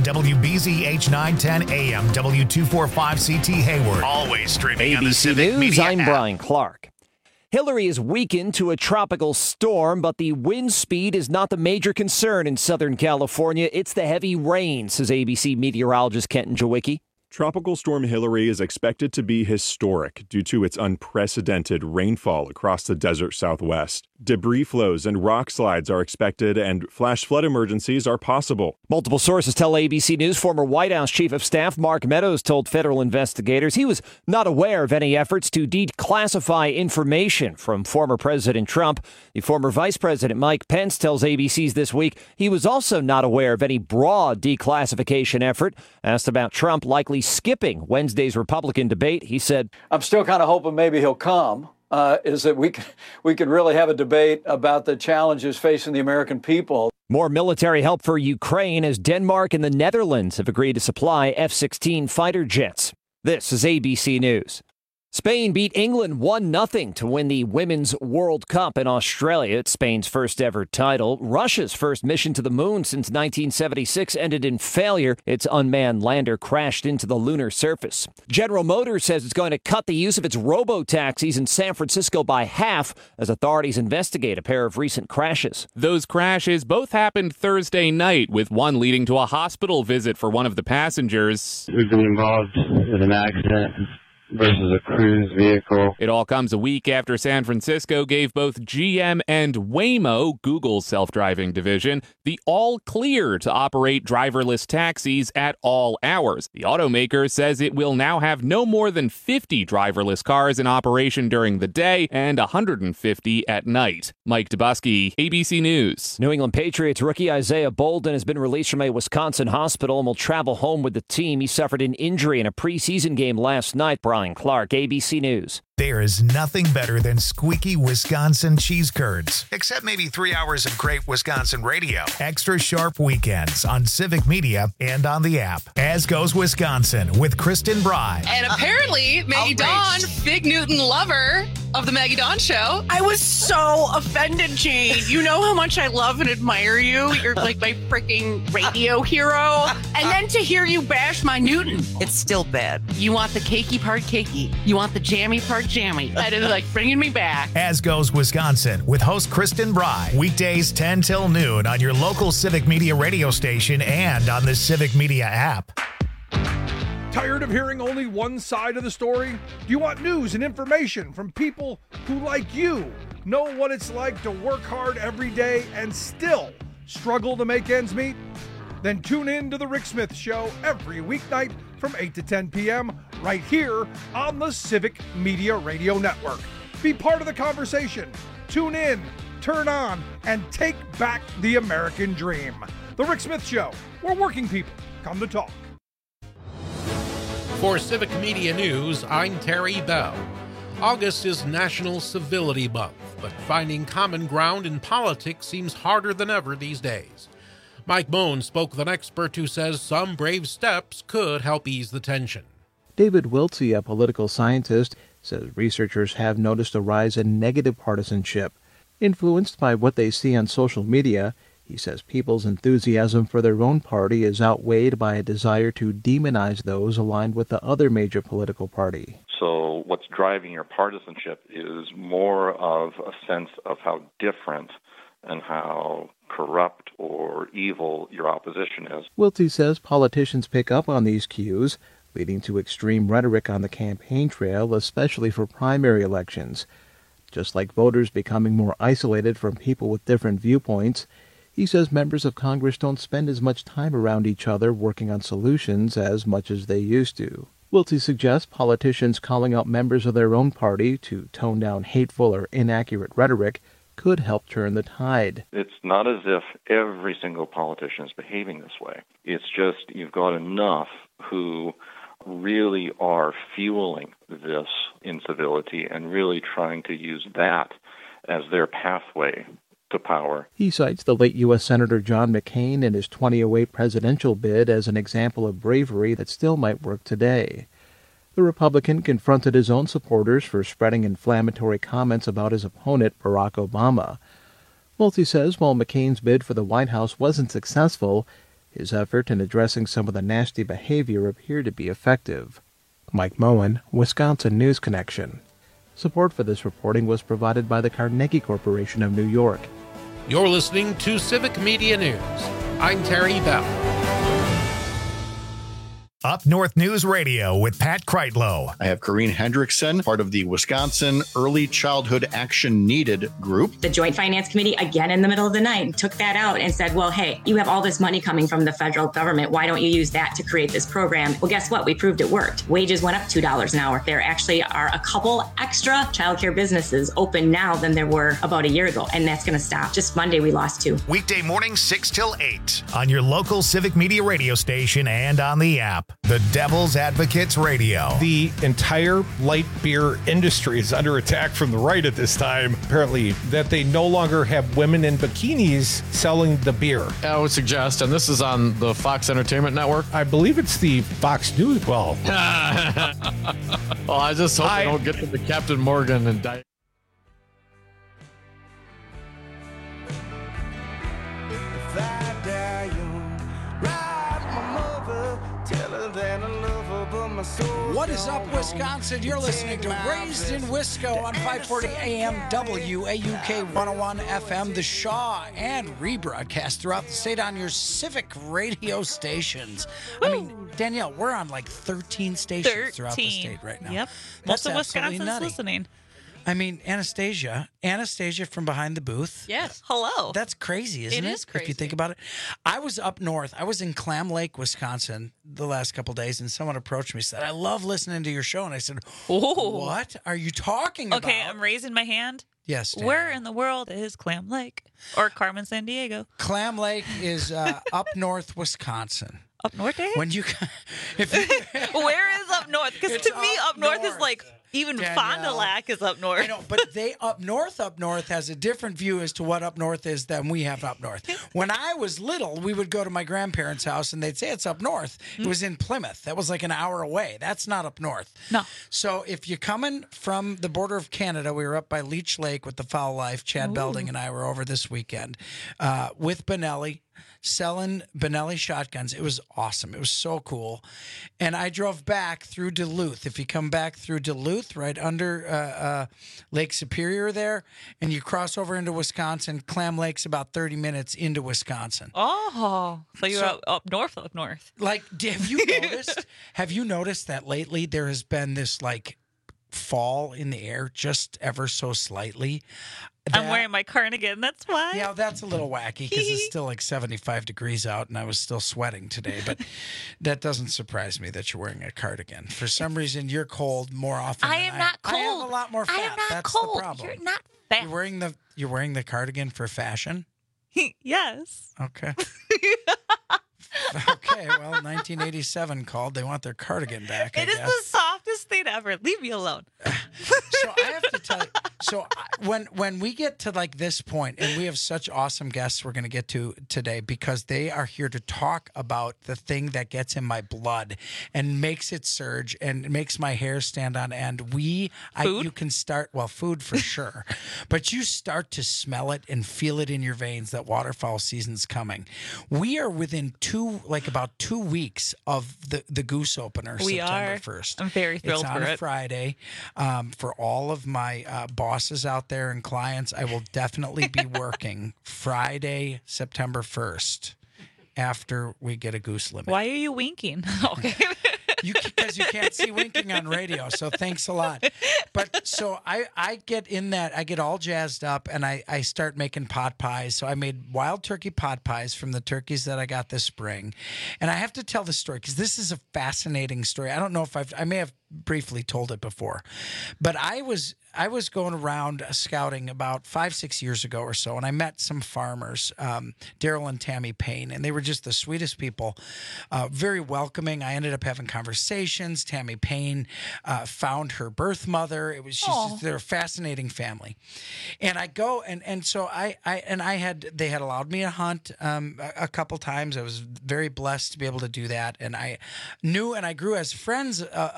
and WBZ H910 AM W245CT Hayward. Always streaming on the ABC Civic News, Media I'm app. Brian Clark. Hillary is weakened to a tropical storm, but the wind speed is not the major concern in Southern California. It's the heavy rain, says ABC meteorologist Kenton Jawicki. Tropical Storm Hillary is expected to be historic due to its unprecedented rainfall across the desert Southwest. Debris flows and rock slides are expected, and flash flood emergencies are possible. Multiple sources tell ABC News former White House Chief of Staff Mark Meadows told federal investigators he was not aware of any efforts to declassify information from former President Trump. The former Vice President Mike Pence tells ABC's This Week he was also not aware of any broad declassification effort. Asked about Trump likely skipping Wednesday's Republican debate, he said, I'm still kind of hoping maybe he'll come. Is that we could really have a debate about the challenges facing the American people. More military help for Ukraine as Denmark and the Netherlands have agreed to supply F-16 fighter jets. This is ABC News. Spain beat England 1-0 to win the Women's World Cup in Australia. It's Spain's first ever title. Russia's first mission to the moon since 1976 ended in failure. Its unmanned lander crashed into the lunar surface. General Motors says it's going to cut the use of its robo-taxis in San Francisco by half as authorities investigate a pair of recent crashes. Those crashes both happened Thursday night, with one leading to a hospital visit for one of the passengers. We've been involved in an accident versus a cruise vehicle. It all comes a week after San Francisco gave both GM and Waymo, Google's self-driving division, the all clear to operate driverless taxis at all hours. The automaker says it will now have no more than 50 driverless cars in operation during the day and 150 at night. Mike Dubusky, ABC News. New England Patriots rookie Isaiah Bolden has been released from a Wisconsin hospital and will travel home with the team. He suffered an injury in a preseason game last night. Brian Clark, ABC News. There is nothing better than squeaky Wisconsin cheese curds, except maybe 3 hours of great Wisconsin radio. Extra sharp weekends on Civic Media and on the app. As Goes Wisconsin with Kristen Bry. And apparently, Maggie Dawn, Big Newton lover of the Maggie Dawn Show. I was so offended, Jane. You know how much I love and admire you. You're like my freaking radio hero. And then to hear you bash my Newton. It's still bad. You want the cakey part cakey. You want the jammy part jammy. That is like bringing me back. As Goes Wisconsin with host Kristen Bry. Weekdays 10 till noon on your local Civic Media radio station and on the Civic Media app. Tired of hearing only one side of the story? Do you want news and information from people who, like you, know what it's like to work hard every day and still struggle to make ends meet? Then tune in to The Rick Smith Show every weeknight from 8 to 10 p.m. right here on the Civic Media Radio Network. Be part of the conversation. Tune in, turn on, and take back the American dream. The Rick Smith Show, where working people come to talk. For Civic Media News, I'm Terry Bell. August is National Civility Month, but finding common ground in politics seems harder than ever these days. Mike Moen spoke with an expert who says some brave steps could help ease the tension. David Wiltsey, a political scientist, says researchers have noticed a rise in negative partisanship. Influenced by what they see on social media, he says people's enthusiasm for their own party is outweighed by a desire to demonize those aligned with the other major political party. So what's driving your partisanship is more of a sense of how different and how corrupt or evil your opposition is. Wiltsey says politicians pick up on these cues, leading to extreme rhetoric on the campaign trail, especially for primary elections. Just like voters becoming more isolated from people with different viewpoints, he says members of Congress don't spend as much time around each other working on solutions as much as they used to. Wiltsey suggests politicians calling out members of their own party to tone down hateful or inaccurate rhetoric could help turn the tide. It's not as if every single politician is behaving this way. It's just you've got enough who really are fueling this incivility and really trying to use that as their pathway to power. He cites the late U.S. Senator John McCain and his 2008 presidential bid as an example of bravery that still might work today. The Republican confronted his own supporters for spreading inflammatory comments about his opponent, Barack Obama. Wiltsey says while McCain's bid for the White House wasn't successful, His effort in addressing some of the nasty behavior appeared to be effective. Mike Moen, Wisconsin News Connection. Support for this reporting was provided by the Carnegie Corporation of New York. You're listening to Civic Media News. I'm Terry Bell. Up North News Radio with Pat Kreitlow. I have Corrine Hendrickson, part of the Wisconsin Early Childhood Action Needed group. The Joint Finance Committee, again in the middle of the night, took that out and said, well, hey, you have all this money coming from the federal government. Why don't you use that to create this program? Well, guess what? We proved it worked. Wages went up $2 an hour. There actually are a couple extra childcare businesses open now than there were about a year ago, and that's going to stop. Just Monday, we lost 2. Weekday mornings 6 till 8 on your local Civic Media radio station and on the app. The Devil's Advocates Radio. The entire light beer industry is under attack from the right at this time, apparently, that they no longer have women in bikinis selling the beer. I would suggest, and this is on the Fox Entertainment Network. I believe it's the Fox News. Well, I just hope they don't get to the Captain Morgan and die. What is up, Wisconsin? You're listening to Raised in Wisco on 540 AM WAUK 101 FM, the Shaw, and rebroadcast throughout the state on your Civic radio stations. Woo. I mean, Danielle, we're on like 13 stations throughout the state right now. Yep. That's Most of Wisconsin's listening. I mean, Anastasia from behind the booth. Yes. Hello. That's crazy, isn't it? It is crazy. If you think about it. I was up north. I was in Clam Lake, Wisconsin the last couple of days, and someone approached me and said, I love listening to your show. And I said, what are you talking about? Okay, I'm raising my hand. Yes, Dan. Where in the world is Clam Lake or Carmen San Diego? Clam Lake is up north, Wisconsin. Up north, eh? When you, where is up north? Because to me, up north is like even Fond du Lac is up north. I know, but they up north has a different view as to what up north is than we have up north. When I was little, we would go to my grandparents' house and they'd say it's up north. It was in Plymouth. That was like an hour away. That's not up north. No. So if you're coming from the border of Canada, we were up by Leech Lake with the Foul Life. Chad Belding and I were over this weekend with Benelli, selling Benelli shotguns. It was awesome. It was so cool. And I drove back through Duluth. If you come back through Duluth, right under Lake Superior there, and you cross over into Wisconsin, Clam Lake's about 30 minutes into Wisconsin. Oh, so you're up north. Like, have you noticed that lately there has been this like fall in the air just ever so slightly? I'm wearing my cardigan. That's why. Yeah, that's a little wacky because it's still like 75 degrees out and I was still sweating today. But that doesn't surprise me that you're wearing a cardigan. For some reason, you're cold more often I am not cold. I have a lot more fat. I am not that's cold. The problem. You're not fat. You're wearing the cardigan for fashion? Yes. Okay. Okay, well, 1987 called. They want their cardigan back. It is the softest thing ever. Leave me alone. So I have to tell you. So when we get to like this point, and we have such awesome guests we're going to get to today because they are here to talk about the thing that gets in my blood and makes it surge and makes my hair stand on end. You can start, food for sure, but you start to smell it and feel it in your veins that waterfowl season's coming. We are within about 2 weeks of the goose opener, September 1st. I'm very thrilled for it. It's on a Friday. For all of my bosses out there and clients, I will definitely be working Friday, September 1st, after we get a goose limit. Why are you winking? Okay. Because you can't see winking on radio, so thanks a lot. But so I get in that, I get all jazzed up, and I start making pot pies. So I made wild turkey pot pies from the turkeys that I got this spring. And I have to tell the story because this is a fascinating story. I don't know if I may have briefly told it before, but I was going around scouting about 5-6 years ago or so, and I met some farmers, Daryl and Tammy Payne, and they were just the sweetest people, very welcoming. I ended up having conversations. Tammy Payne found her birth mother. It was they're a fascinating family. And I go and so they had allowed me to hunt a couple times. I was very blessed to be able to do that, and I knew and I grew as friends of theirs.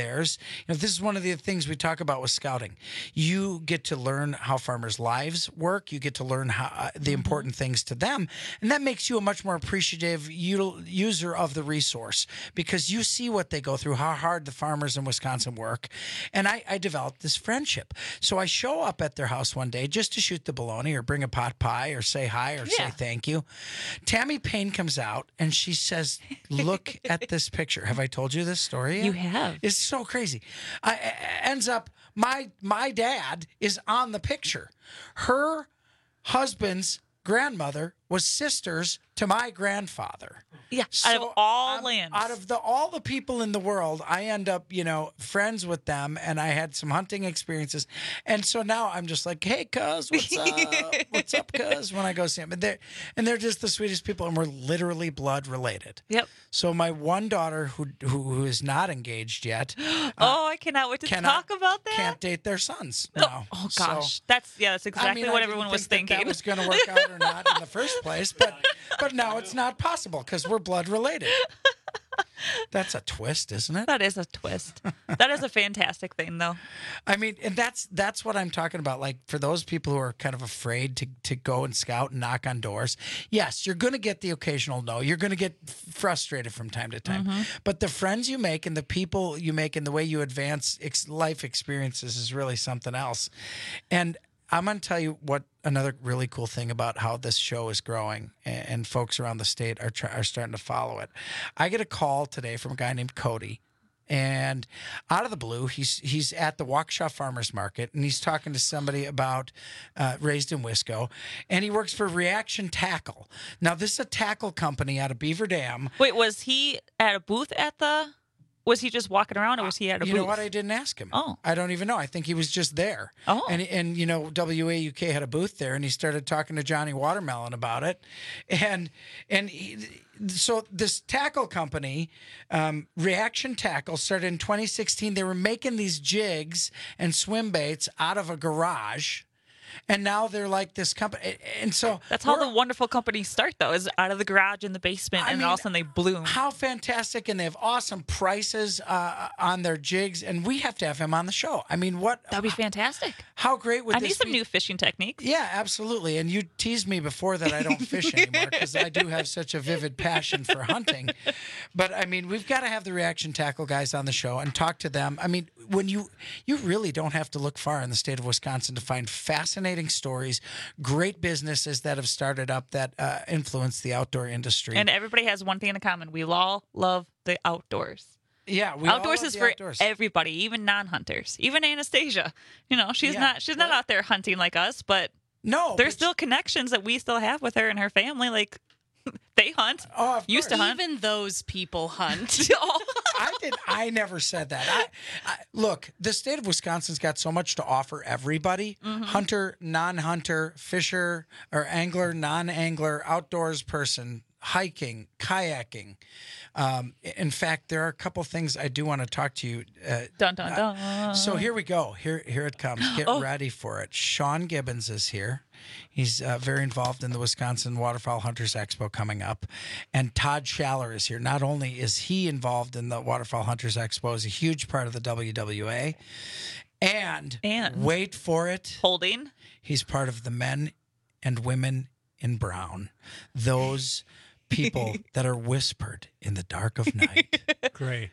theirs. This is one of the things we talk about with scouting. You get to learn how farmers' lives work. You get to learn how the important things to them, and that makes you a much more appreciative user of the resource because you see what they go through, how hard the farmers in Wisconsin work. And I developed this friendship. So I show up at their house one day just to shoot the bologna or bring a pot pie or say hi or say thank you. Tammy Payne comes out and she says, look at this picture. Have I told you this story yet? You have. It's so crazy. Ends up, my dad is on the picture. Her husband's grandmother was sisters to my grandfather. Yeah, so out of all lands. Out of all the people in the world, I end up, friends with them, and I had some hunting experiences. And so now I'm just like, hey, cuz, what's up? What's up, cuz? When I go see them. And they're just the sweetest people, and we're literally blood related. Yep. So my one daughter, who is not engaged yet. I cannot wait to talk about that. Can't date their sons now. Oh gosh. So, that's exactly what everyone was thinking. That was going to work out or not in the first place, but now it's not possible because we're blood related. That's a twist, isn't it? That is a twist. That is a fantastic thing, though. I mean, and that's what I'm talking about. Like, for those people who are kind of afraid to go and scout and knock on doors, yes, you're going to get the occasional no. You're going to get frustrated from time to time. Mm-hmm. But the friends you make and the people you make and the way you advance life experiences is really something else. And I'm going to tell you what another really cool thing about how this show is growing, and folks around the state are starting to follow it. I get a call today from a guy named Cody, and out of the blue, he's at the Waukesha Farmers Market, and he's talking to somebody about Raised in Wisco, and he works for Reaction Tackle. Now, this is a tackle company out of Beaver Dam. Wait, was he at a booth at the... Was he just walking around, or was he at a booth? You know what? I didn't ask him. Oh. I don't even know. I think he was just there. Oh. And WAUK had a booth there, and he started talking to Johnny Watermelon about it. So this tackle company, Reaction Tackle, started in 2016. They were making these jigs and swim baits out of a garage. And now they're like this company. And so that's how the wonderful companies start, though, is out of the garage in the basement, and all of a sudden they bloom. How fantastic. And they have awesome prices on their jigs. And we have to have him on the show. I mean, what? That'd be fantastic. How great would this be? I need some new fishing techniques. Yeah, absolutely. And you teased me before that I don't fish anymore because I do have such a vivid passion for hunting. But, I mean, we've got to have the Reaction Tackle guys on the show and talk to them. I mean, when you really don't have to look far in the state of Wisconsin to find fascinating stories, great businesses that have started up that influence the outdoor industry. And everybody has one thing in common. We all love the outdoors. Yeah, outdoors is for everybody, even non-hunters. Even Anastasia, she's not out there hunting like us, but there's still connections that we still have with her and her family. Like, they hunt. Oh, used to hunt. Even those people hunt. I never said that. Look, the state of Wisconsin's got so much to offer everybody. Mm-hmm. Hunter, non-hunter, fisher or angler, non-angler, outdoors person, hiking, kayaking. In fact, there are a couple things I do want to talk to you. Dun, dun, dun. So here we go. Here it comes. Get ready for it. Sean Gibbons is here. He's very involved in the Wisconsin Waterfowl Hunters Expo coming up. And Todd Schaller is here. Not only is he involved in the Waterfowl Hunters Expo, he's a huge part of the WWA. And wait for it. Holding. He's part of the Men and Women in Brown. Those people that are whispered in the dark of night. Gray.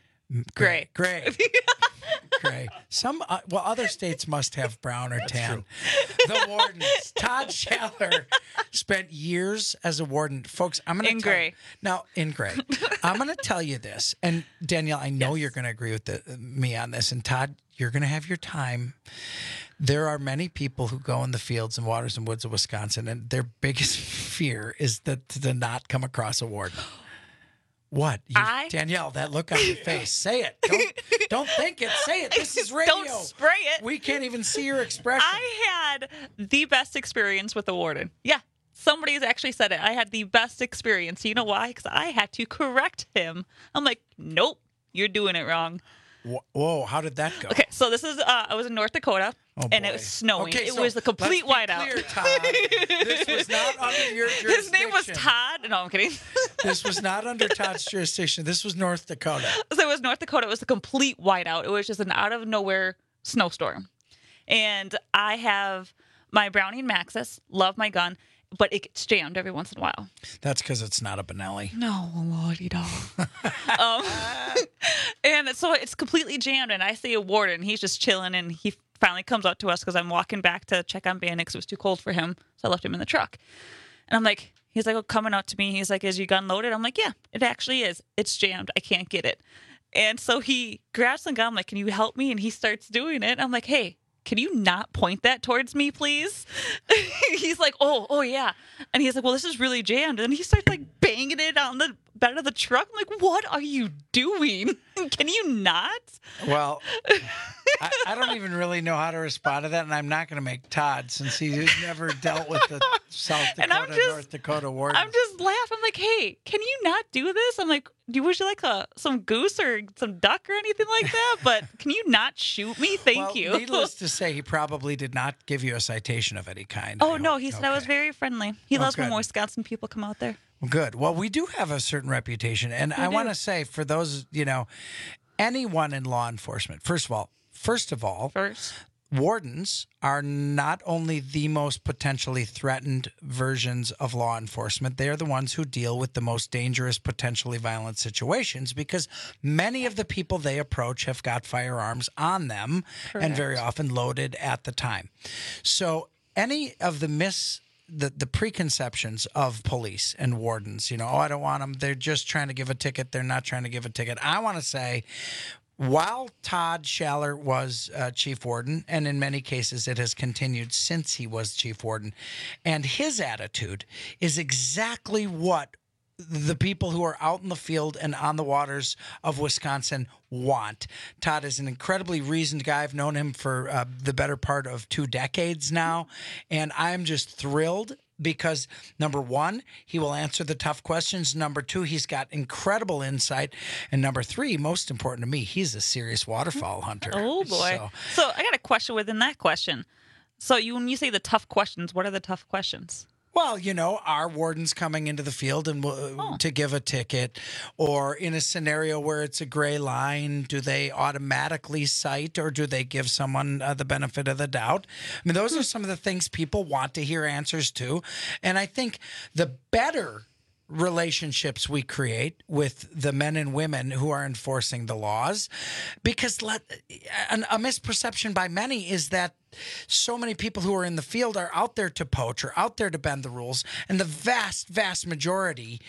Some other states must have brown or tan. The wardens. Todd Schaller spent years as a warden. Folks, I'm going to gray. Now, in gray. I'm going to tell you this. And Danielle, I know you're going to agree with me on this. And Todd, you're going to have your time. There are many people who go in the fields and waters and woods of Wisconsin, and their biggest fear is to not come across a warden. What? Danielle, that look on your face. Say it. Don't think it. Say it. This is radio. Don't spray it. We can't even see your expression. I had the best experience with the warden. Yeah. Somebody's actually said it. I had the best experience. You know why? Because I had to correct him. I'm like, nope, you're doing it wrong. Whoa, how did that go? Okay, so this is I was in North Dakota, and it was snowing. Okay, it so was the complete whiteout. Clear, Todd. This was not under your jurisdiction. His name was Todd. No, I'm kidding. This was not under Todd's jurisdiction. This was North Dakota. So it was North Dakota. It was a complete whiteout. It was just an out of nowhere snowstorm. And I have my Browning Maxus, love my gun, but it gets jammed every once in a while. That's because it's not a Benelli. No, lordy dog. And so it's completely jammed, and I see a warden. He's just chilling, and he finally comes up to us because I'm walking back to check on Bandit because it was too cold for him, so I left him in the truck. And I'm like, he's like, coming up to me. He's like, is your gun loaded? I'm like, yeah, it actually is. It's jammed. I can't get it. And so he grabs the gun. I'm like, can you help me? And he starts doing it. I'm like, hey, can you not point that towards me, please? He's like, oh, yeah. And he's like, well, this is really jammed. And he starts like banging it on the bed of the truck. I'm like, what are you doing? Can you not? Well, I don't even really know how to respond to that, and I'm not going to make Todd since he's never dealt with the South Dakota, North Dakota war. I'm just laughing. I'm like, hey, can you not do this? I'm like, would you like some goose or some duck or anything like that? But can you not shoot me? Thank you. Needless to say, he probably did not give you a citation of any kind. Oh, no, he said I was very friendly. He loves when Wisconsin people come out there. Well, good. Well, we do have a certain reputation. And I want to say for those, anyone in law enforcement, first of all, wardens are not only the most potentially threatened versions of law enforcement, they are the ones who deal with the most dangerous, potentially violent situations because many of the people they approach have got firearms on them and very often loaded at the time. So any of the preconceptions of police and wardens, I don't want them. They're just trying to give a ticket. They're not trying to give a ticket. I want to say, while Todd Schaller was chief warden, and in many cases it has continued since he was chief warden, and his attitude is exactly what the people who are out in the field and on the waters of Wisconsin want. Todd is an incredibly reasoned guy. I've known him for the better part of 2 decades now, and I'm just thrilled because, number one, he will answer the tough questions. Number two, he's got incredible insight. And number three, most important to me, he's a serious waterfowl hunter. Oh, boy. So I got a question within that question. So when you say the tough questions, what are the tough questions? Well, are wardens coming into the field and to give a ticket, or in a scenario where it's a gray line, do they automatically cite or do they give someone the benefit of the doubt? I mean, those are some of the things people want to hear answers to. And I think the better relationships we create with the men and women who are enforcing the laws, because a misperception by many is that so many people who are in the field are out there to poach or out there to bend the rules. And the vast, vast majority,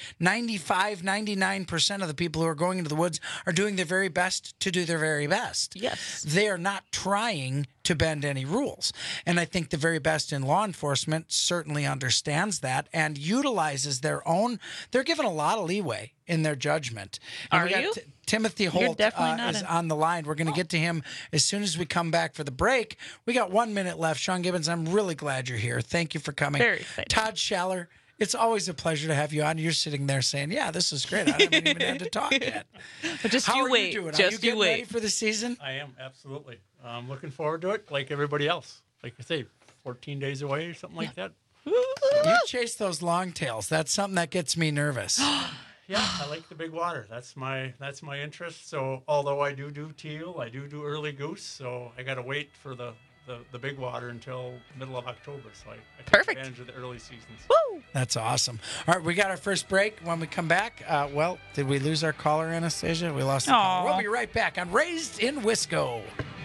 95, 99% of the people who are going into the woods are doing their very best to do their very best. Yes. They are not trying to bend any rules. And I think the very best in law enforcement certainly understands that and utilizes their own. They're given a lot of leeway in their judgment. And are you? Timothy Holt is on the line. We're going to get to him as soon as we come back for the break. We got 1 minute left. Sean Gibbons, I'm really glad you're here. Thank you for coming. Very excited. Todd Schaller, it's always a pleasure to have you on. You're sitting there saying, yeah, this is great. I haven't even had to talk yet. But just How you are wait. you doing? Just are you getting wait. ready for the season? I am, absolutely. I'm looking forward to it like everybody else. Like I say, 14 days away or something like that. You chase those long tails. That's something that gets me nervous. Yeah, I like the big water. That's my interest. So although I do teal, I do early goose. So I got to wait for the big water until middle of October. So I take advantage of the early seasons. Woo! That's awesome. All right, we got our first break. When we come back, did we lose our caller, Anastasia? We lost the caller. We'll be right back on Raised in Wisco.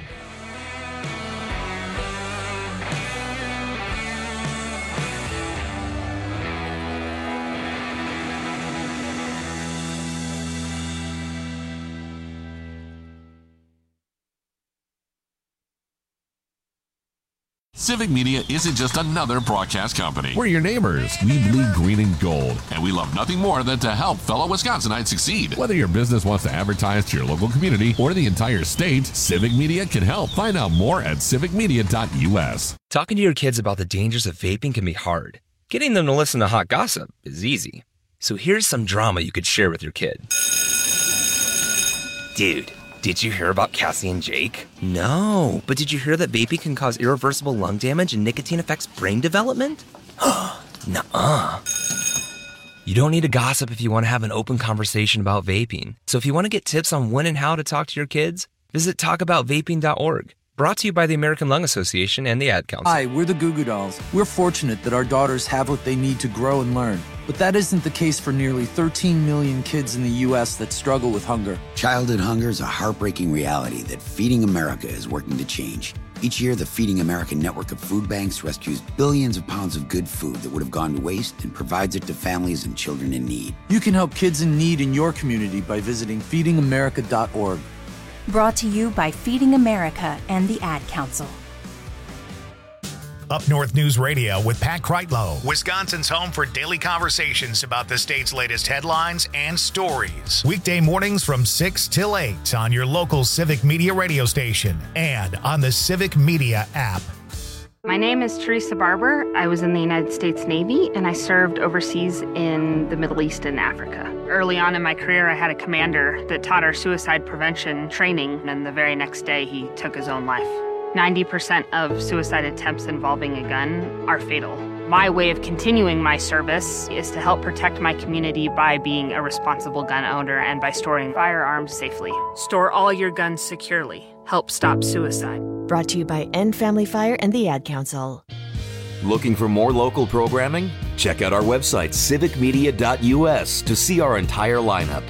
Civic Media isn't just another broadcast company. We're your neighbors. We bleed green and gold. And we love nothing more than to help fellow Wisconsinites succeed. Whether your business wants to advertise to your local community or the entire state, Civic Media can help. Find out more at civicmedia.us. Talking to your kids about the dangers of vaping can be hard. Getting them to listen to hot gossip is easy. So here's some drama you could share with your kid. Dude, Did you hear about Cassie and Jake? No, but did you hear that vaping can cause irreversible lung damage and nicotine affects brain development? Nuh-uh. You don't need to gossip if you want to have an open conversation about vaping. So if you want to get tips on when and how to talk to your kids, visit talkaboutvaping.org. Brought to you by the American Lung Association and the Ad Council. Hi, we're the Goo Goo Dolls. We're fortunate that our daughters have what they need to grow and learn. But that isn't the case for nearly 13 million kids in the U.S. that struggle with hunger. Childhood hunger is a heartbreaking reality that Feeding America is working to change. Each year, the Feeding America network of food banks rescues billions of pounds of good food that would have gone to waste and provides it to families and children in need. You can help kids in need in your community by visiting feedingamerica.org. Brought to you by Feeding America and the Ad Council. Up North News Radio with Pat Kreitlow, Wisconsin's home for daily conversations about the state's latest headlines and stories. Weekday mornings from 6 till 8 on your local Civic Media radio station and on the Civic Media app. My name is Teresa Barber. I was in the United States Navy, and I served overseas in the Middle East and Africa. Early on in my career, I had a commander that taught our suicide prevention training, and the very next day, he took his own life. 90% of suicide attempts involving a gun are fatal. My way of continuing my service is to help protect my community by being a responsible gun owner and by storing firearms safely. Store all your guns securely. Help stop suicide. Brought to you by End Family Fire and the Ad Council. Looking for more local programming? Check out our website, civicmedia.us, to see our entire lineup.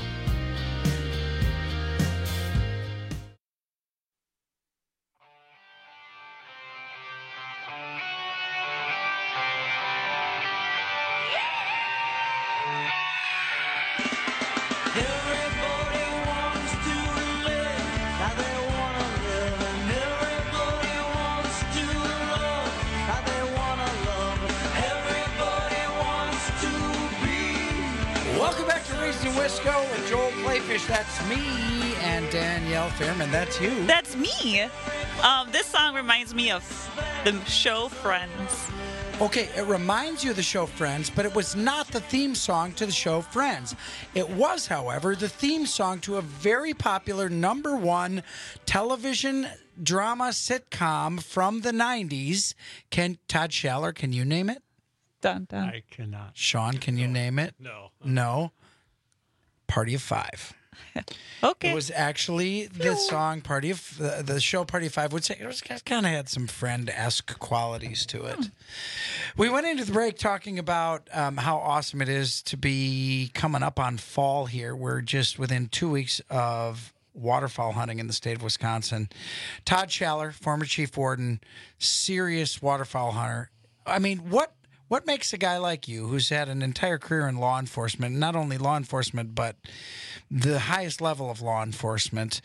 That's me, and Danielle Fairman, that's you. That's me. This song reminds me of the show Friends. Okay, it reminds you of the show Friends, but it was not the theme song to the show Friends. It was, however, the theme song to a very popular #1 television drama sitcom from the 90s. Todd Schaller, can you name it? Dun, dun. I cannot. Sean, can you name it? No. No. Party of Five. Okay. It was actually the song Party of the show Party of Five would say it kind of had some Friend-esque qualities to it. We went into the break talking about how awesome it is to be coming up on fall here. We're just within 2 weeks of waterfowl hunting in the state of Wisconsin. Todd Schaller, former chief warden, serious waterfowl hunter. I mean, what makes a guy like you, who's had an entire career in law enforcement, not only law enforcement, but the highest level of law enforcement,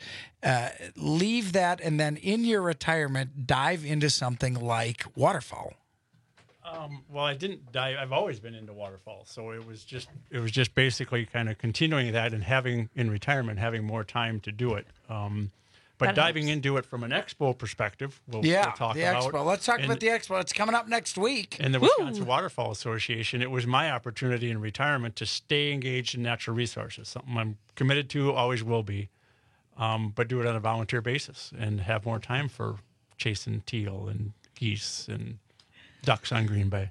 leave that and then in your retirement dive into something like waterfowl? Well, I didn't dive. I've always been into waterfowl, so it was just basically kind of continuing that and having more time to do it. But diving into it from an expo perspective, we'll talk the about. Expo. Let's talk about the Expo. It's coming up next week. In the Wisconsin Waterfowl Association, it was my opportunity in retirement to stay engaged in natural resources, something I'm committed to, always will be, but do it on a volunteer basis and have more time for chasing teal and geese and ducks on Green Bay.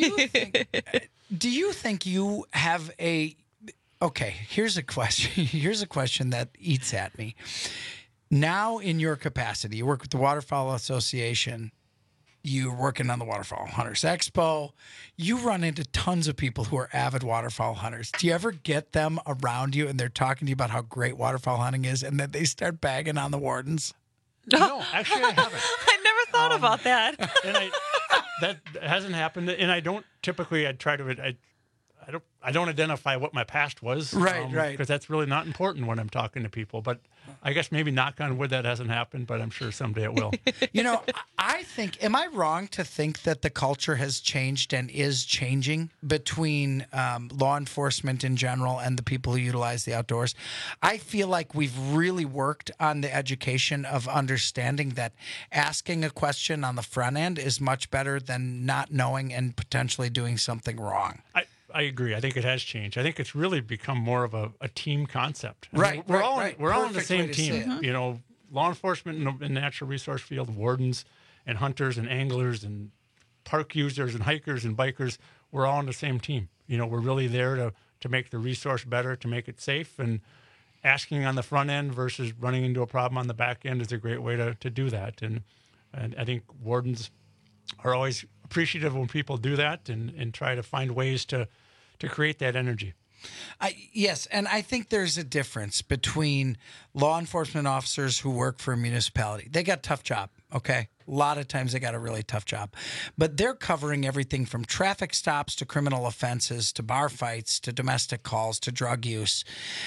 Do you think you have a... Okay, here's a question. Here's a question that eats at me. Now, in your capacity, you work with the Waterfowl Association, you're working on the Waterfowl Hunters Expo, you run into tons of people who are avid waterfowl hunters. Do you ever get them around you and they're talking to you about how great waterfowl hunting is and then they start bagging on the wardens? No, actually I haven't. I never thought about that. And that hasn't happened. And I don't typically, I don't identify what my past was. Right. Because that's really not important when I'm talking to people. But I guess maybe knock on wood that hasn't happened, but I'm sure someday it will. You know, I think, am I wrong to think that the culture has changed and is changing between law enforcement in general and the people who utilize the outdoors? I feel like we've really worked on the education of understanding that asking a question on the front end is much better than not knowing and potentially doing something wrong. I agree. I think it has changed. I think it's really become more of a team concept. Right. We're right. all on the same team. You know, law enforcement in the natural resource field, wardens and hunters and anglers and park users and hikers and bikers. We're all on the same team. You know, we're really there to make the resource better, to make it safe, and asking on the front end versus running into a problem on the back end is a great way to do that. And I think wardens are always appreciative when people do that and try to find ways to create that energy. Yes, and I think there's a difference between law enforcement officers who work for a municipality. They got a tough job, okay? A lot of times they got a really tough job. But they're covering everything from traffic stops to criminal offenses to bar fights to domestic calls to drug use.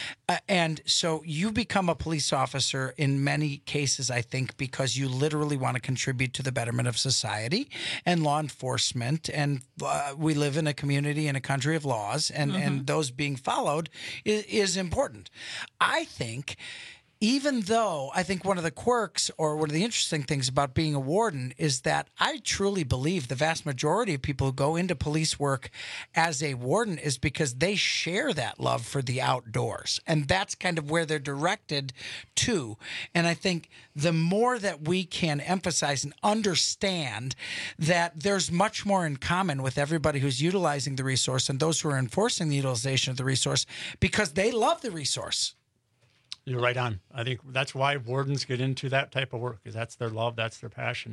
And so you become a police officer in many cases, I think, because you literally want to contribute to the betterment of society and law enforcement. And we live in a community in a country of laws, and those being followed is important. I think even though I think one of the quirks or one of the interesting things about being a warden is that I truly believe the vast majority of people who go into police work as a warden is because they share that love for the outdoors. And that's kind of where they're directed to. And I think the more that we can emphasize and understand that there's much more in common with everybody who's utilizing the resource and those who are enforcing the utilization of the resource because they love the resource. You're right on. I think that's why wardens get into that type of work, because that's their love, that's their passion.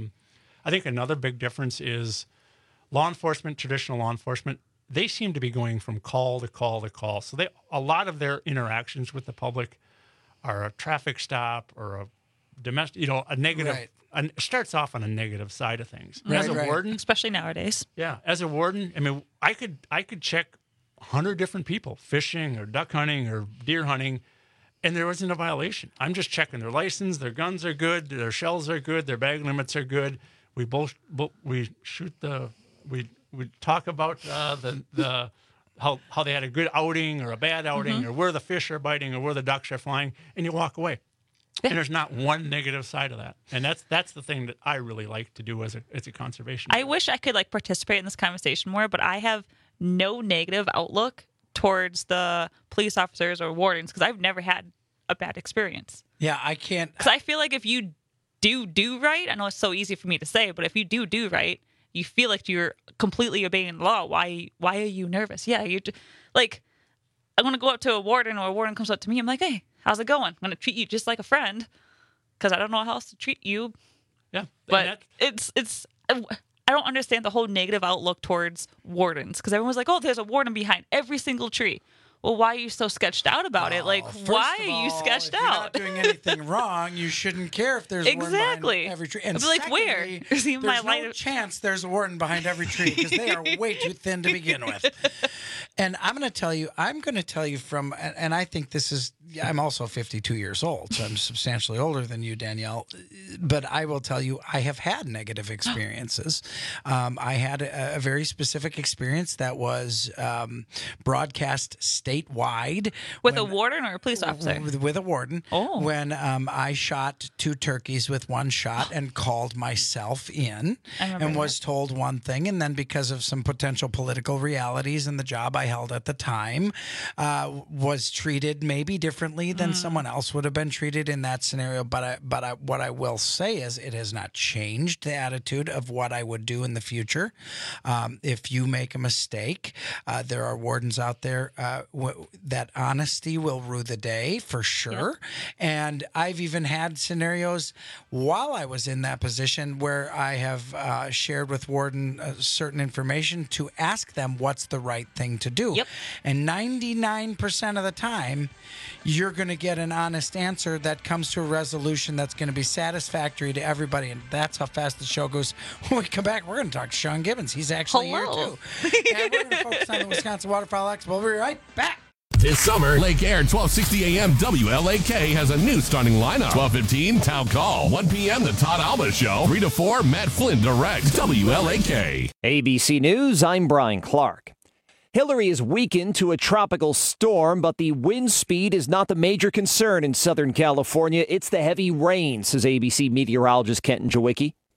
I think another big difference is law enforcement, traditional law enforcement, they seem to be going from call to call to call. So a lot of their interactions with the public are a traffic stop or a domestic, a negative. Right. And it starts off on a negative side of things. As a warden, especially nowadays. Yeah, as a warden, I mean, I could check 100 different people fishing or duck hunting or deer hunting, and there wasn't a violation. I'm just checking their license, their guns are good, their shells are good, their bag limits are good. We talk about how they had a good outing or a bad outing or where the fish are biting or where the ducks are flying, and you walk away. Yeah. And there's not one negative side of that. And that's the thing that I really like to do as a conservation. I wish I could participate in this conversation more, but I have no negative outlook towards the police officers or wardens because I've never had a bad experience. Yeah, I can't. Because I feel like if you do right, I know it's so easy for me to say, but if you do right, you feel like you're completely obeying the law. Why are you nervous? Yeah, I'm going to go up to a warden or a warden comes up to me. I'm like, hey, how's it going? I'm going to treat you just like a friend because I don't know how else to treat you. Yeah. But I don't understand the whole negative outlook towards wardens because everyone's like, oh, there's a warden behind every single tree. Well, why are you so sketched out about it? Why are you sketched out? If you're not doing anything wrong, you shouldn't care if there's a warden behind every tree. And I'd be where? There's no chance there's a warden behind every tree because they are way too thin to begin with. And I'm going to tell you from, and I think this is, I'm also 52 years old, so I'm substantially older than you, Danielle. But I will tell you, I have had negative experiences. I had a very specific experience that was broadcast statewide. With a warden or a police officer? With a warden. Oh. When I shot 2 turkeys with one shot and called myself in and was told one thing. And then because of some potential political realities and the job I held at the time, was treated maybe differently than someone else would have been treated in that scenario. But what I will say is it has not changed the attitude of what I would do in the future. If you make a mistake, there are wardens out there that honesty will rue the day for sure. Yep. And I've even had scenarios while I was in that position where I have shared with warden certain information to ask them what's the right thing to do. Yep. And 99% of the time, you're going to get an honest answer that comes to a resolution that's going to be satisfactory to everybody. And that's how fast the show goes. When we come back, we're going to talk to Sean Gibbons. He's actually here, too. And we're going to focus on the Wisconsin Waterfowl Expo. We'll be right back. This summer, Lake Air 1260 AM WLAK has a new starting lineup. 12:15 Town Call. 1 p.m. The Todd Alba Show. 3 to 4 Matt Flynn directs WLAK. ABC News, I'm Brian Clark. Hillary is weakened to a tropical storm, but the wind speed is not the major concern in Southern California. It's the heavy rain, says ABC meteorologist Kenton Jawicki.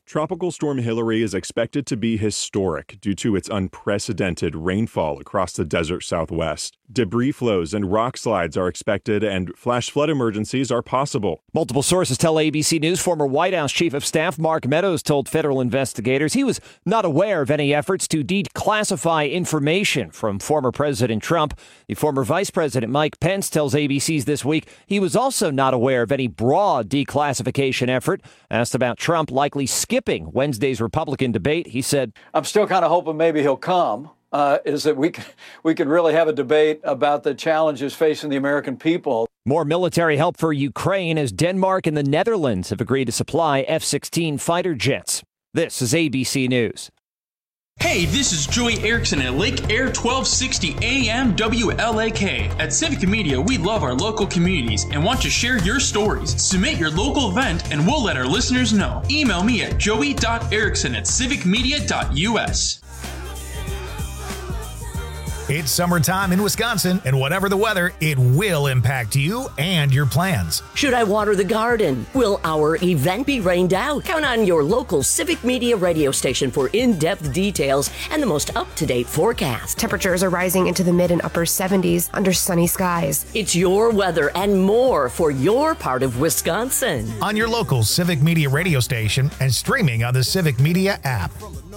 Tropical Storm Hilary is expected to be historic due to its unprecedented rainfall across the desert Southwest. Debris flows and rock slides are expected, and flash flood emergencies are possible. Multiple sources tell ABC News former White House Chief of Staff Mark Meadows told federal investigators he was not aware of any efforts to declassify information from former President Trump. The former Vice President Mike Pence tells ABC's This Week he was also not aware of any broad declassification effort. Asked about Trump likely skipping Wednesday's Republican debate, he said, I'm still kind of hoping maybe he'll come. Is that we can really have a debate about the challenges facing the American people. More military help for Ukraine as Denmark and the Netherlands have agreed to supply F-16 fighter jets. This is ABC News. Hey, this is Joey Erickson at Lake Air 1260 AM WLAK. At Civic Media, we love our local communities and want to share your stories. Submit your local event and we'll let our listeners know. Email me at joey.erickson@civicmedia.us. It's summertime in Wisconsin, and whatever the weather, it will impact you and your plans. Should I water the garden? Will our event be rained out? Count on your local Civic Media radio station for in-depth details and the most up-to-date forecast. Temperatures are rising into the mid and upper 70s under sunny skies. It's your weather and more for your part of Wisconsin. On your local Civic Media radio station and streaming on the Civic Media app.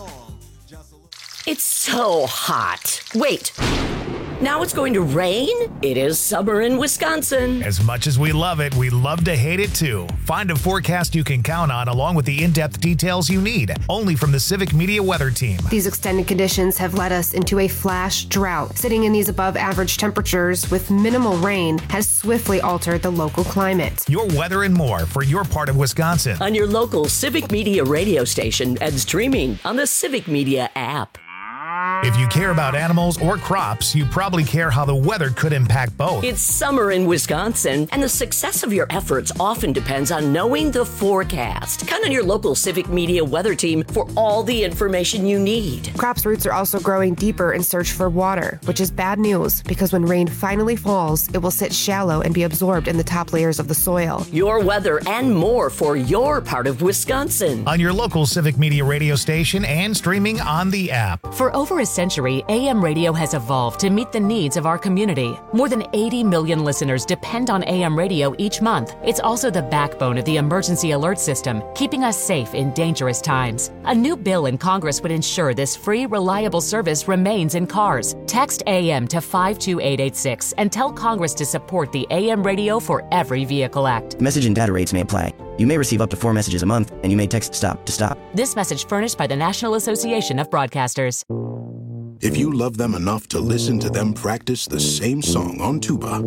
It's so hot. Wait. Now it's going to rain? It is summer in Wisconsin. As much as we love it, we love to hate it too. Find a forecast you can count on along with the in-depth details you need, only from the Civic Media weather team. These extended conditions have led us into a flash drought. Sitting in these above average temperatures with minimal rain has swiftly altered the local climate. Your weather and more for your part of Wisconsin. On your local Civic Media radio station and streaming on the Civic Media app. If you care about animals or crops, you probably care how the weather could impact both. It's summer in Wisconsin, and the success of your efforts often depends on knowing the forecast. Count on your local Civic Media weather team for all the information you need. Crops' roots are also growing deeper in search for water, which is bad news because when rain finally falls, it will sit shallow and be absorbed in the top layers of the soil. Your weather and more for your part of Wisconsin. On your local Civic Media radio station and streaming on the app. For over a century, AM radio has evolved to meet the needs of our community. More than 80 million listeners depend on AM radio each month. It's also the backbone of the emergency alert system, keeping us safe in dangerous times. A new bill in Congress would ensure this free, reliable service remains in cars. Text AM to 52886 and tell Congress to support the AM Radio for Every Vehicle Act. Message and data rates may apply. You may receive up to 4 messages a month, and you may text STOP to stop. This message furnished by the National Association of Broadcasters. If you love them enough to listen to them practice the same song on tuba,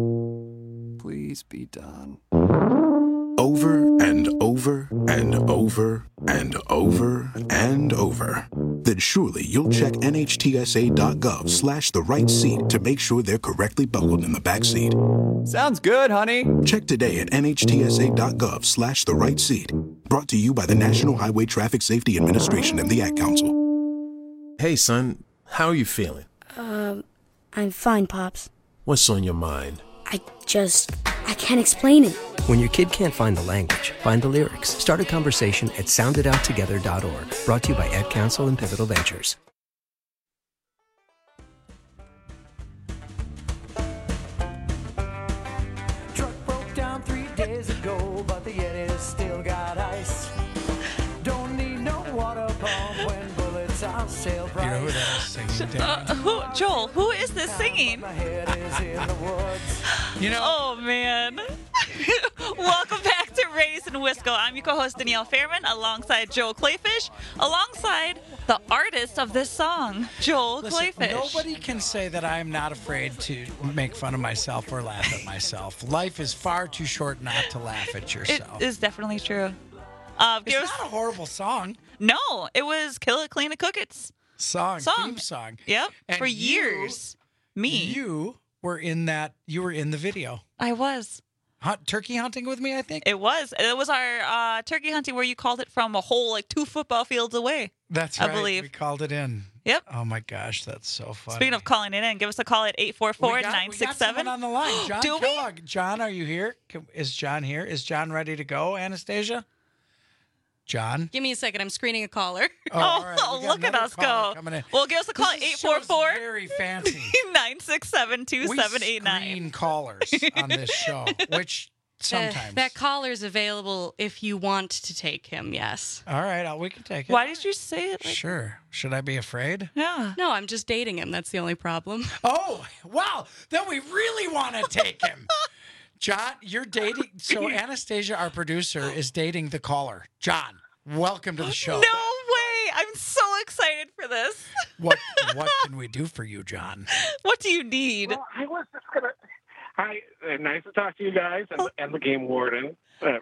please be done. Over and over and over and over and over, then surely you'll check NHTSA.gov/the right seat to make sure they're correctly buckled in the back seat. Sounds good, honey. Check today at NHTSA.gov/the right seat. Brought to you by the National Highway Traffic Safety Administration and the Ad Council. Hey, son, how are you feeling? I'm fine, Pops. What's on your mind? I can't explain it. When your kid can't find the language, find the lyrics. Start a conversation at soundedouttogether.org. Brought to you by Ad Council and Pivotal Ventures. Truck broke down 3 days ago, but the Yeti still got ice. Don't need no water pump when bullets are sale price. You know who that is singing? Joel, who is this singing? You know, oh man. Welcome back to Raised in Wisco. I'm your co-host Danielle Fairman, alongside Joel Clayfish, alongside the artist of this song, Joel Clayfish. Nobody can say that I'm not afraid to make fun of myself or laugh at myself. Life is far too short not to laugh at yourself. It is definitely true. It's not a horrible song. No, it was Kill It, Clean It, Cook It's. Theme song. Yep, and for years. You were in that. You were in the video. I was. Turkey hunting with me, I think. It was. It was our turkey hunting where you called it from a whole 2 football fields away. That's right. I believe. We called it in. Yep. Oh my gosh, that's so funny. Speaking of calling it in, give us a call at 844-967. We got someone on the line. John Do Kellogg. John, are you here? Is John here? Is John ready to go, Anastasia? John? Give me a second. I'm screening a caller. All right. Look at us go. Well, give us a call at 844 very fancy. 967-2789. We screen callers on this show, which sometimes. That caller's available if you want to take him, yes. All right, we can take it. Why did you say it? Sure. Should I be afraid? Yeah. No, I'm just dating him. That's the only problem. Oh, wow. Then we really want to take him. John, you're dating. So Anastasia, our producer, is dating the caller. John, welcome to the show. No way. I'm so excited for this. What can we do for you, John? What do you need? Well, I was just going to... Hi, nice to talk to you guys and the game warden.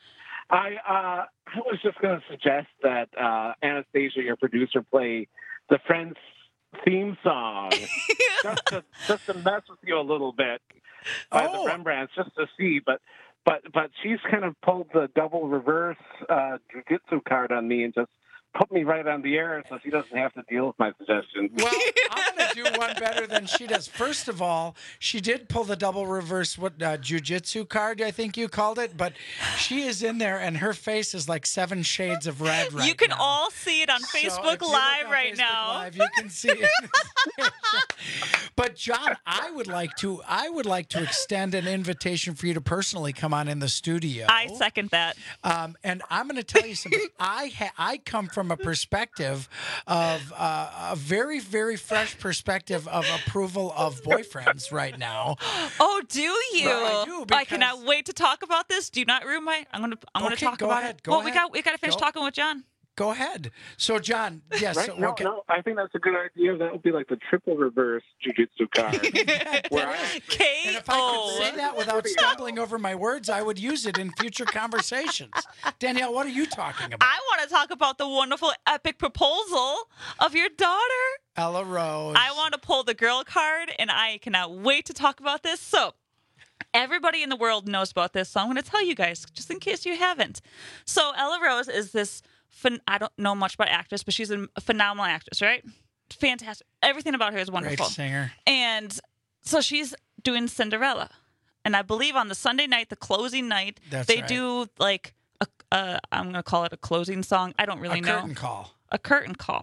I was just going to suggest that Anastasia, your producer, play the Friends theme song just to mess with you a little bit by the Rembrandts, just to see. But she's kind of pulled the double reverse jiu-jitsu card on me and just put me right on the air so she doesn't have to deal with my suggestions. Well, I'm going to do one better than she does. First of all, she did pull the double reverse jiu-jitsu card, I think you called it, but she is in there, and her face is like 7 shades of red right now. You can all see it on Facebook Live right now. Live, you can see it. But John, I would like to extend an invitation for you to personally come on in the studio. I second that. And I'm going to tell you something. I come from a perspective of a very, very fresh perspective of approval of boyfriends right now. Oh, do you? I do. I cannot wait to talk about this. Do not ruin my. I'm gonna talk about it. Well, we got to finish talking with John. Go ahead. So, John, yes. Right? No, I think that's a good idea. That would be like the triple reverse jiu-jitsu card. And if I could say that without stumbling over my words, I would use it in future conversations. Danielle, what are you talking about? I want to talk about the wonderful epic proposal of your daughter, Ella Rose. I want to pull the girl card, and I cannot wait to talk about this. So, everybody in the world knows about this, so I'm going to tell you guys, just in case you haven't. So, Ella Rose is this... I don't know much about actress, but she's a phenomenal actress, right? Fantastic. Everything about her is wonderful. Great singer. And so she's doing Cinderella. And I believe on the Sunday night, the closing night, they do like, I'm going to call it a closing song. I don't really know. A curtain call. A curtain call.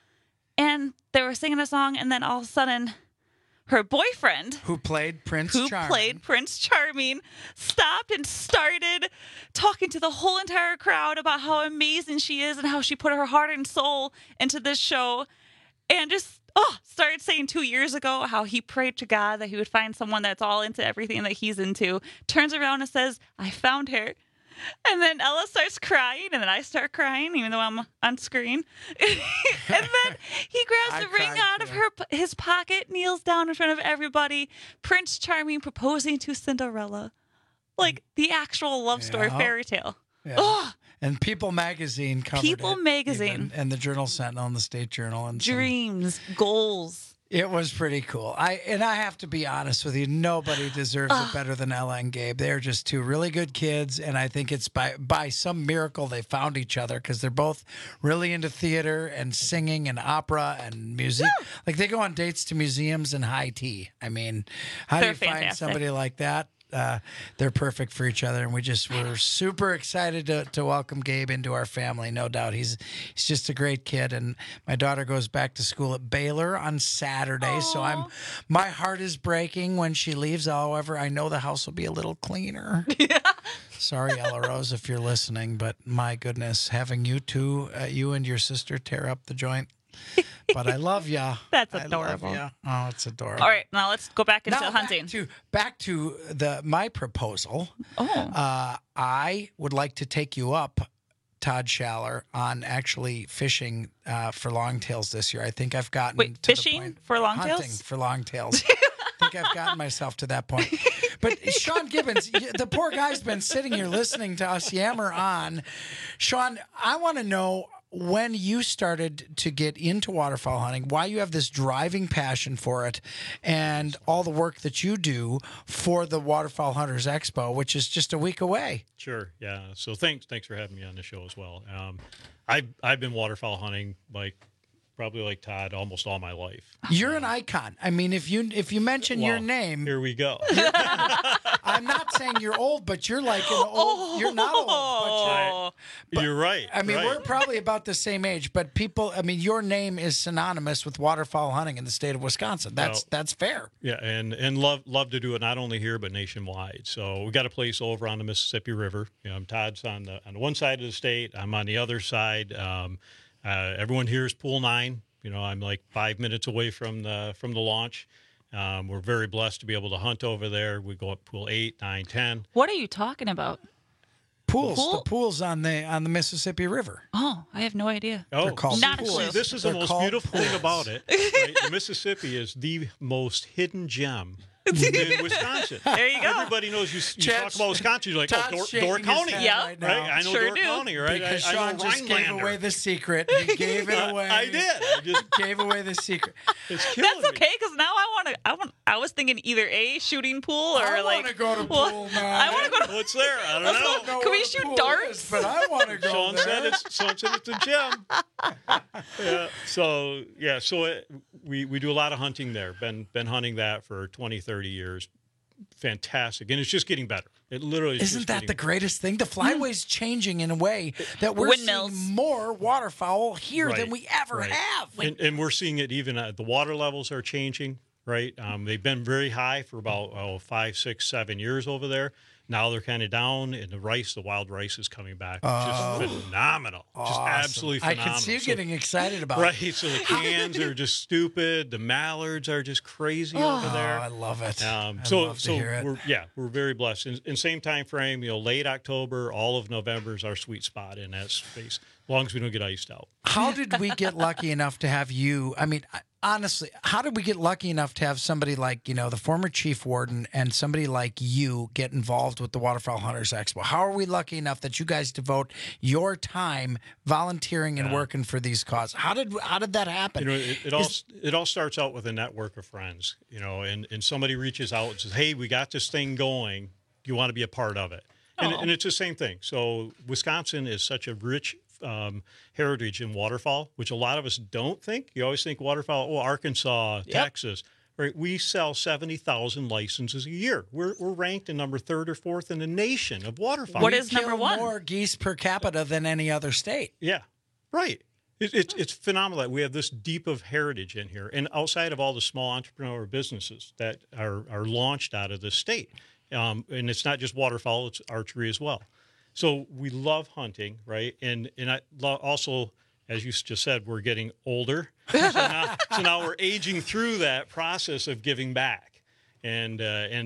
And they were singing a song, and then all of a sudden... her boyfriend, who played Prince Charming, stopped and started talking to the whole entire crowd about how amazing she is and how she put her heart and soul into this show, and just started saying 2 years ago how he prayed to God that he would find someone that's all into everything that he's into. Turns around and says, "I found her." And then Ella starts crying, and then I start crying, even though I'm on screen. And then he grabs the ring out of his pocket, kneels down in front of everybody. Prince Charming proposing to Cinderella. Like the actual love story fairy tale. Yeah. And People Magazine covered People it. Magazine. And the Journal Sentinel and the State Journal. And dreams, goals. It was pretty cool. I have to be honest with you, nobody deserves it better than Ella and Gabe. They're just two really good kids, and I think it's by some miracle they found each other because they're both really into theater and singing and opera and music. Yeah. Like they go on dates to museums and high tea. I mean, how do you find somebody like that? They're perfect for each other, and we're super excited to welcome Gabe into our family. No doubt, he's just a great kid. And my daughter goes back to school at Baylor on Saturday, so my heart is breaking when she leaves. However, I know the house will be a little cleaner. Yeah. Sorry, Ella Rose, if you're listening, but my goodness, having you two, you and your sister tear up the joint. But I love ya. That's adorable. Oh, it's adorable. All right, now let's go back into hunting. Back to my proposal. I would like to take you up, Todd Schaller, on actually fishing for longtails this year. I think I've gotten to fishing the point, for longtails? Hunting for longtails. I think I've gotten myself to that point. But Sean Gibbons, the poor guy's been sitting here listening to us yammer on. Sean, I want to know when you started to get into waterfowl hunting, why you have this driving passion for it, and all the work that you do for the Waterfowl Hunters Expo, which is just a week away. Sure, yeah. So thanks for having me on the show as well. I've been waterfowl hunting like probably like Todd almost all my life. You're an icon. I mean, if you mention your name, here we go. I'm not saying you're old, but you're like an old. You're not old. But you're right. I mean, right. we're probably about the same age, but people. I mean, your name is synonymous with waterfowl hunting in the state of Wisconsin. That's fair. Yeah, and love to do it not only here but nationwide. So we got a place over on the Mississippi River. Todd's on the one side of the state. I'm on the other side. Everyone here is Pool 9. I'm like 5 minutes away from the launch. We're very blessed to be able to hunt over there. We go up Pool 8, 9, 10. What are you talking about? Pools. The pools on the Mississippi River. Oh, I have no idea. Oh, they're called not a clue. This is the most beautiful thing about it. Right? The Mississippi is the most hidden gem in Wisconsin. There you go. Everybody knows you talk about Wisconsin. You're like, Door County. Yeah, right? I know Door County, right? Because I Sean know just gave Rhinelander. away the secret. He gave it away. I did. I just gave away the secret. It's killing That's okay, because now I was thinking either a shooting pool or I like. want to go to pool now. I want to go to. What's there? I don't know. Can we shoot darts? But I want to go Sean there. said it's a gem. So we do a lot of hunting there. Been hunting that for 20, 30 years. Fantastic, and it's just getting better. It literally isn't that the greatest thing? The flyway's changing in a way that we're Windmills. seeing more waterfowl here than we ever Right. have. And we're seeing it even the water levels are changing. Right, they've been very high for about 5, 6, 7 years over there. Now they're kind of down, and the wild rice is coming back. Just phenomenal. Awesome. Just absolutely phenomenal. I can see you getting excited about it. Right, so the cans are just stupid. The mallards are just crazy over there. I love it. So love to hear it. we're very blessed. In same time frame, late October, all of November is our sweet spot in that space, as long as we don't get iced out. How did we get lucky enough to have you? I mean, honestly, how did we get lucky enough to have somebody like, the former chief warden and somebody like you get involved with the Waterfowl Hunters Expo? How are we lucky enough that you guys devote your time volunteering and working for these causes? How did that happen? It all starts out with a network of friends, and somebody reaches out and says, "Hey, we got this thing going. Do you want to be a part of it?" And it's the same thing. So Wisconsin is such a rich heritage in waterfowl, which a lot of us don't think. You always think waterfowl, Arkansas, Texas. Right? We sell 70,000 licenses a year. We're ranked in number 3rd or 4th in the nation of waterfowl. What is number one? More geese per capita than any other state. Yeah, right. It's phenomenal that we have this deep of heritage in here, and outside of all the small entrepreneur businesses that are launched out of the state. And it's not just waterfowl; it's archery as well. So we love hunting, right? And I also, as you just said, we're getting older. So now we're aging through that process of giving back, and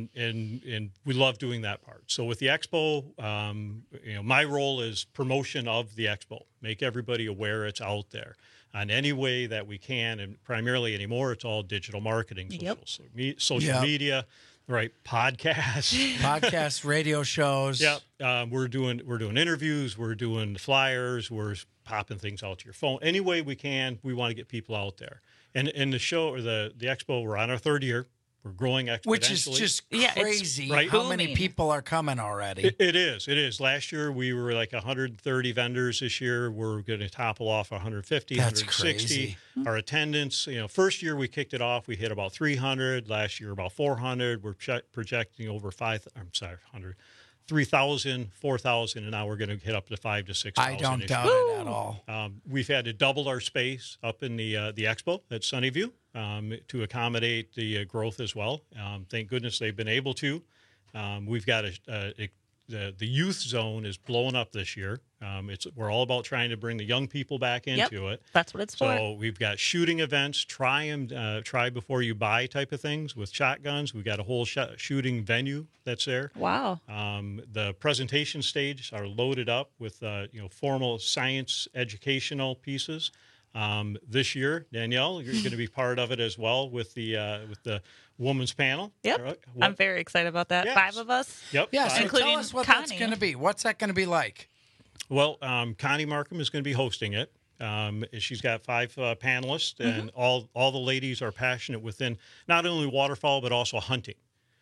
we love doing that part. So with the expo, my role is promotion of the expo, make everybody aware it's out there in any way that we can, and primarily anymore it's all digital marketing, social media. Right, podcasts, radio shows. Yeah, we're doing interviews, we're doing flyers, we're popping things out to your phone. Any way we can, we want to get people out there. And in the show or the expo, we're on our 3rd year. We're growing exponentially. Which is just crazy how many people are coming already. It is. Last year, we were like 130 vendors. This year, we're going to topple off 150, That's 160. Crazy. Our attendance, first year we kicked it off, we hit about 300. Last year, about 400. We're projecting over 3,000, 4,000, and now we're going to hit up to 5,000 to 6,000. I don't doubt it at all. We've had to double our space up in the expo at Sunnyview to accommodate the growth as well. Thank goodness they've been able to. We've got the youth zone is blowing up this year. We're all about trying to bring the young people back into it. That's what it's for. So we've got shooting events, try before you buy type of things with shotguns. We've got a whole shooting venue that's there. Wow. The presentation stage are loaded up with formal science educational pieces. This year, Danielle, you're going to be part of it as well with the women's panel. Yep. I'm very excited about that. Yes. 5 of us. Yep. Yeah, so including tell us what Connie. that's going to be. What's that going to be like? Well, Connie Markham is going to be hosting it. She's got 5 panelists, and all the ladies are passionate within not only waterfowl but also hunting.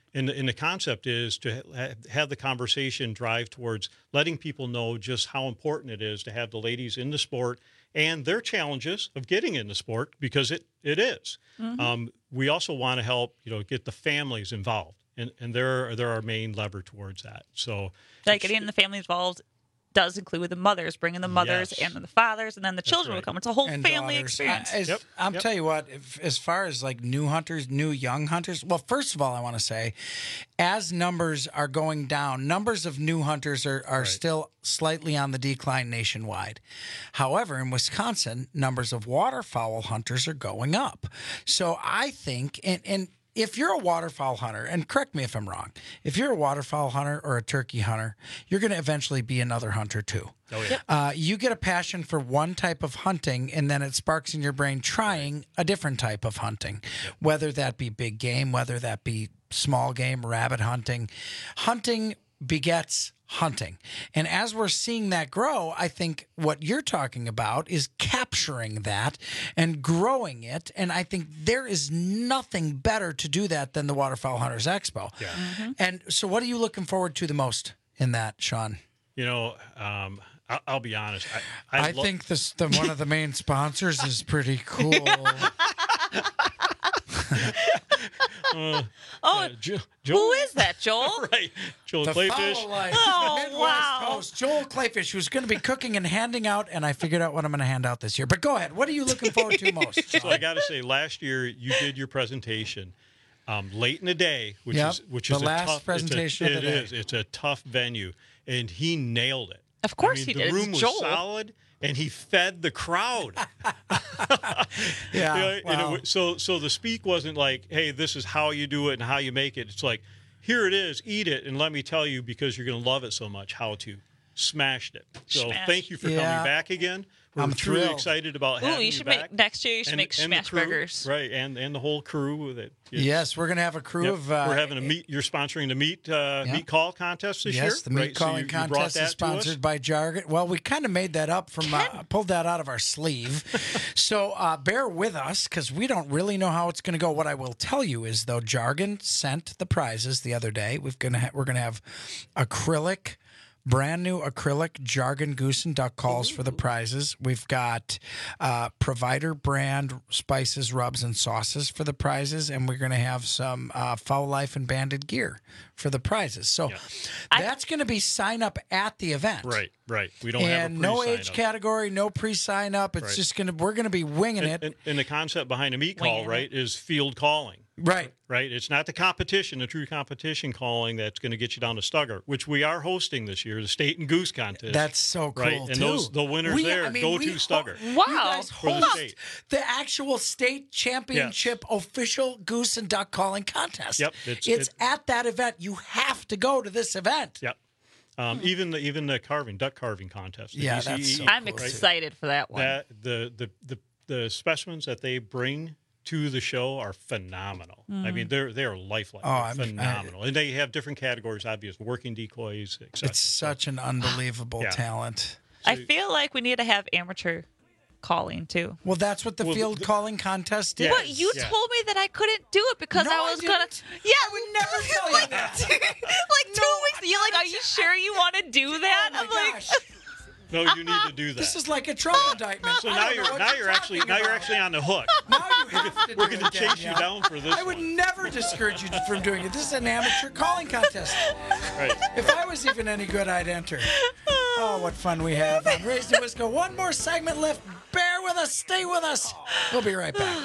And the concept is to have the conversation drive towards letting people know just how important it is to have the ladies in the sport and their challenges of getting in the sport, because it is. Mm-hmm. We also want to help, get the families involved, and they're our main lever towards that. So, like getting the families involved does include the mothers, bringing the mothers and the fathers, and then the children will come. It's a whole family experience. I'm tell you what, as far as like new young hunters, well, first of all, I want to say, as numbers are going down, numbers of new hunters are still slightly on the decline nationwide. However, in Wisconsin, numbers of waterfowl hunters are going up. So I think, and if you're a waterfowl hunter, and correct me if I'm wrong, if you're a waterfowl hunter or a turkey hunter, you're going to eventually be another hunter too. Oh, yeah. You get a passion for one type of hunting, and then it sparks in your brain trying a different type of hunting, whether that be big game, whether that be small game, rabbit hunting. Hunting begets hunting. And as we're seeing that grow, I think what you're talking about is capturing that and growing it. And I think there is nothing better to do that than the Waterfowl Hunters Expo. Yeah. Mm-hmm. And so what are you looking forward to the most in that, Sean? I'll be honest. I think one of the main sponsors is pretty cool. Who is that, Joel? Right, Joel the Clayfish. Fowl Life, Oh, Midwest wow. host, Joel Clayfish, who's going to be cooking and handing out, and I figured out what I'm going to hand out this year. But go ahead. What are you looking forward to most? So I got to say, last year you did your presentation late in the day, which is the a last tough presentation of the day. It's a tough venue, and he nailed it. Of course he did. The room was Joel. solid, and he fed the crowd. So the speak wasn't like, hey, this is how you do it and how you make it. It's like, here it is, eat it, and let me tell you, because you're going to love it so much, how to. Smashed it. So thank you for coming back again. We're truly excited about having you back. Next year you should make smash burgers. Right, and the whole crew. Yes, we're going to have a crew of... we're having a meet. You're sponsoring the meat call contest this year? Yes, the meat calling contest is sponsored by Jargon. Well, we kind of made that up from... pulled that out of our sleeve. So bear with us, because we don't really know how it's going to go. What I will tell you is, though, Jargon sent the prizes the other day. We're going to have acrylic... brand new acrylic Jargon goose and duck calls for the prizes. We've got Provider brand spices, rubs, and sauces for the prizes, and we're going to have some Fowl Life and Banded gear for the prizes. So that's going to be sign up at the event. Right. We don't have a pre-sign no age up. category, no pre-sign up. It's just we're going to be winging it. And the concept behind a meat call, is field calling. Right. It's not the competition, the true competition calling that's going to get you down to Stugger, which we are hosting this year, the State and Goose Contest. That's so cool, right? And the winners go to Stugger. Wow. You guys for the host state. the actual state championship official goose and duck calling contest. Yep. It's at that event. You have to go to this event. Yep. Even the duck carving contest. Yeah, that's so I'm excited for that one. The specimens that they bring to the show are phenomenal. I mean, they're lifelike. Phenomenal. And they have different categories, obvious working decoys, etc. It's such an unbelievable talent. I feel like we need to have amateur calling too. Well, that's what the field calling contest is. But you told me that I couldn't do it because I was gonna. Yeah, I would never tell you that. 2 weeks. You're like, are you sure you want to do that? Oh my gosh. No, you need to do that. This is like a Trump indictment. So now you're actually on the hook. Now you have to We're do going it, to chase you down for this. I would never discourage you from doing it. This is an amateur calling contest. Right. If I was even any good, I'd enter. Oh, what fun we have on Raised to Wisco. One more segment left. Bear with us. Stay with us. We'll be right back.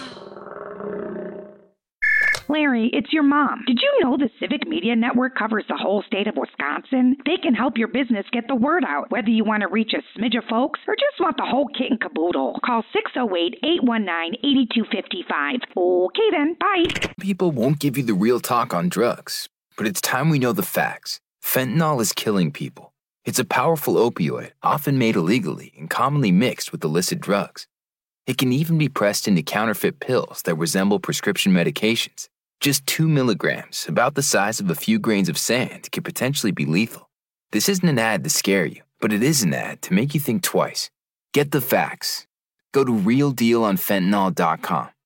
Larry, it's your mom. Did you know the Civic Media Network covers the whole state of Wisconsin? They can help your business get the word out, whether you want to reach a smidge of folks or just want the whole kit and caboodle. Call 608-819-8255. Okay then, bye. People won't give you the real talk on drugs, but it's time we know the facts. Fentanyl is killing people. It's a powerful opioid, often made illegally and commonly mixed with illicit drugs. It can even be pressed into counterfeit pills that resemble prescription medications. Just 2 milligrams, about the size of a few grains of sand, could potentially be lethal. This isn't an ad to scare you, but it is an ad to make you think twice. Get the facts. Go to realdealonfentanyl.com.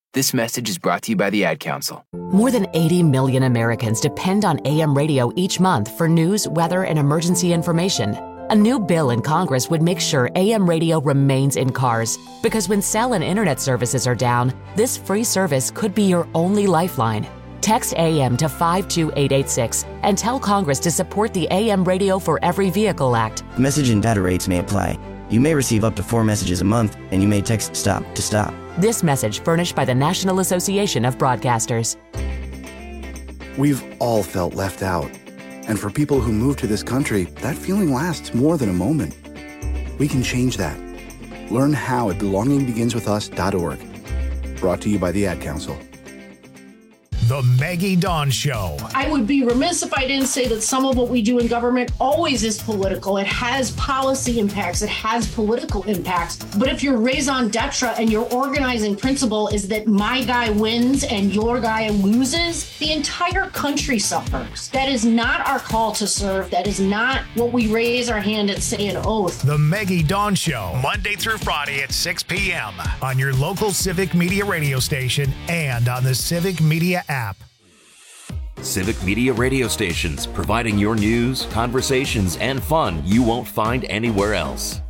This message is brought to you by the Ad Council. More than 80 million Americans depend on AM radio each month for news, weather, and emergency information. A new bill in Congress would make sure AM radio remains in cars, because when cell and internet services are down, this free service could be your only lifeline. Text AM to 52886 and tell Congress to support the AM Radio for Every Vehicle Act. Message and data rates may apply. You may receive up to 4 messages a month, and you may text STOP to stop. This message furnished by the National Association of Broadcasters. We've all felt left out. And for people who move to this country, that feeling lasts more than a moment. We can change that. Learn how at belongingbeginswithus.org. Brought to you by the Ad Council. The Maggie Dawn Show. I would be remiss if I didn't say that some of what we do in government always is political. It has policy impacts. It has political impacts. But if your raison d'etre and your organizing principle is that my guy wins and your guy loses, the entire country suffers. That is not our call to serve. That is not what we raise our hand and say an oath. The Maggie Dawn Show, Monday through Friday at 6 p.m. on your local Civic Media radio station and on the Civic Media app. Civic Media radio stations, providing your news, conversations, and fun you won't find anywhere else.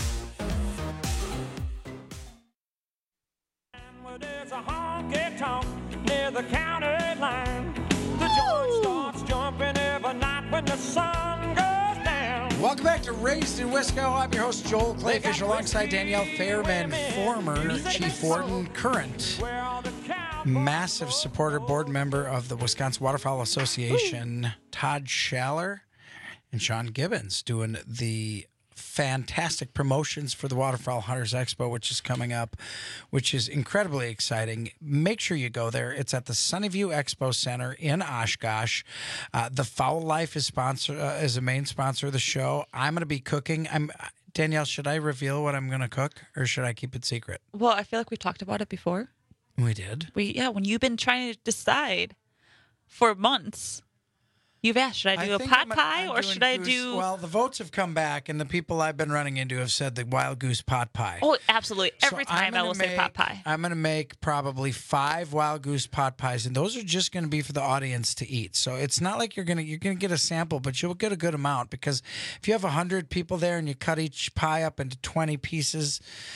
There's a honky-tonk near the county line. The joint starts jumping every night when the sun goes down. Welcome back to Raised in Wisco. I'm your host, Joel Clayfish, alongside Danielle Fairman, former Chief Warden, current massive supporter, board member of the Wisconsin Waterfowl Association, Todd Schaller, and Sean Gibbons doing the fantastic promotions for the Waterfowl Hunters Expo, which is coming up, which is incredibly exciting. Make sure you go there. It's at the Sunnyview Expo Center in Oshkosh. The Fowl Life is a main sponsor of the show. I'm going to be cooking. Danielle, should I reveal what I'm going to cook, or should I keep it secret? Well, I feel like we've talked about it before. We did. When you've been trying to decide for months, you've asked, should I do a pot pie or should I do... Well, the votes have come back, and the people I've been running into have said the wild goose pot pie. Oh, absolutely. Every time I will say pot pie. I'm going to make probably 5 wild goose pot pies, and those are just going to be for the audience to eat. So it's not like you're going to get a sample, but you'll get a good amount, because if you have 100 people there and you cut each pie up into 20 pieces...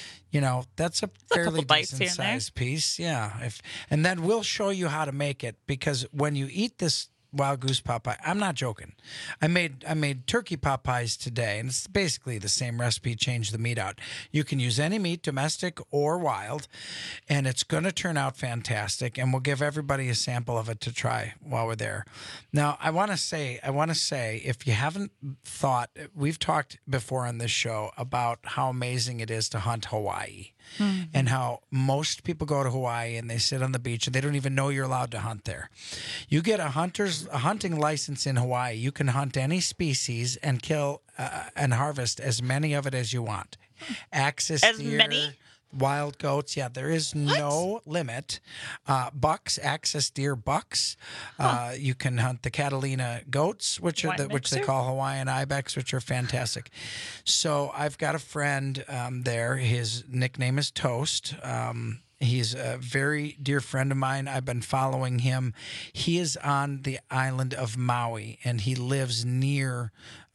that's a fairly decent sized piece. Yeah. And then we'll show you how to make it, because when you eat this wild goose pot pie, I'm not joking. I made turkey pot pies today, and it's basically the same recipe, change the meat out. You can use any meat, domestic or wild, and it's going to turn out fantastic, and we'll give everybody a sample of it to try while we're there. Now, I want to say, if you haven't thought, we've talked before on this show about how amazing it is to hunt Hawaii. Mm-hmm. And how most people go to Hawaii and they sit on the beach and they don't even know you're allowed to hunt there. You get a hunting license in Hawaii. You can hunt any species and kill and harvest as many of it as you want. Axis deer, many? Wild goats, there is no limit. Bucks, axis deer bucks. You can hunt the Catalina goats, which they call Hawaiian ibex, which are fantastic. So I've got a friend there. His nickname is Toast. He's a very dear friend of mine. I've been following him. He is on the island of Maui, and he lives near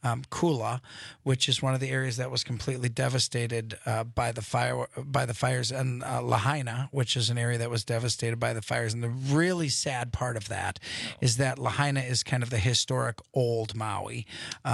Kula, which is one of the areas that was completely devastated by the fires, and Lahaina, which is an area that was devastated by the fires. And the really sad part of that is that Lahaina is kind of the historic old Maui,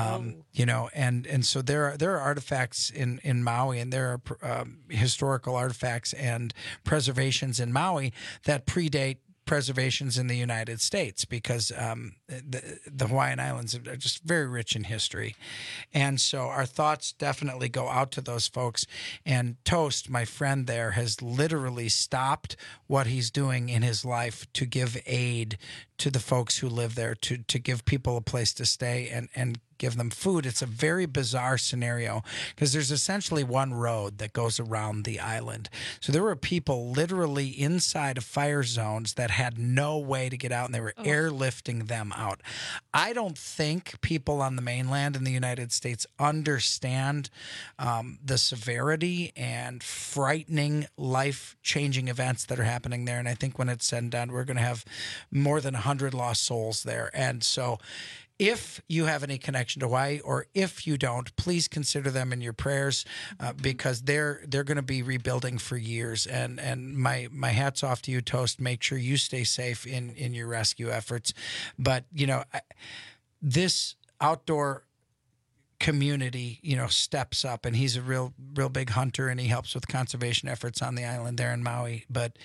and so there are artifacts in Maui, and there are historical artifacts and preservations in Maui that predate preservations in the United States, because the Hawaiian Islands are just very rich in history. And so our thoughts definitely go out to those folks. And Toast, my friend there, has literally stopped what he's doing in his life to give aid to the folks who live there, to give people a place to stay and give them food. It's a very bizarre scenario because there's essentially one road that goes around the island. So there were people literally inside of fire zones that had no way to get out, and they were airlifting them out. I don't think people on the mainland in the United States understand the severity and frightening, life-changing events that are happening there. And I think when it's said and done, we're going to have more than 100 lost souls there. And so if you have any connection to Hawaii, or if you don't, please consider them in your prayers because they're going to be rebuilding for years. And my hat's off to you, Toast. Make sure you stay safe in your rescue efforts. But, this outdoor community, steps up, and he's a real big hunter, and he helps with conservation efforts on the island there in Maui. But,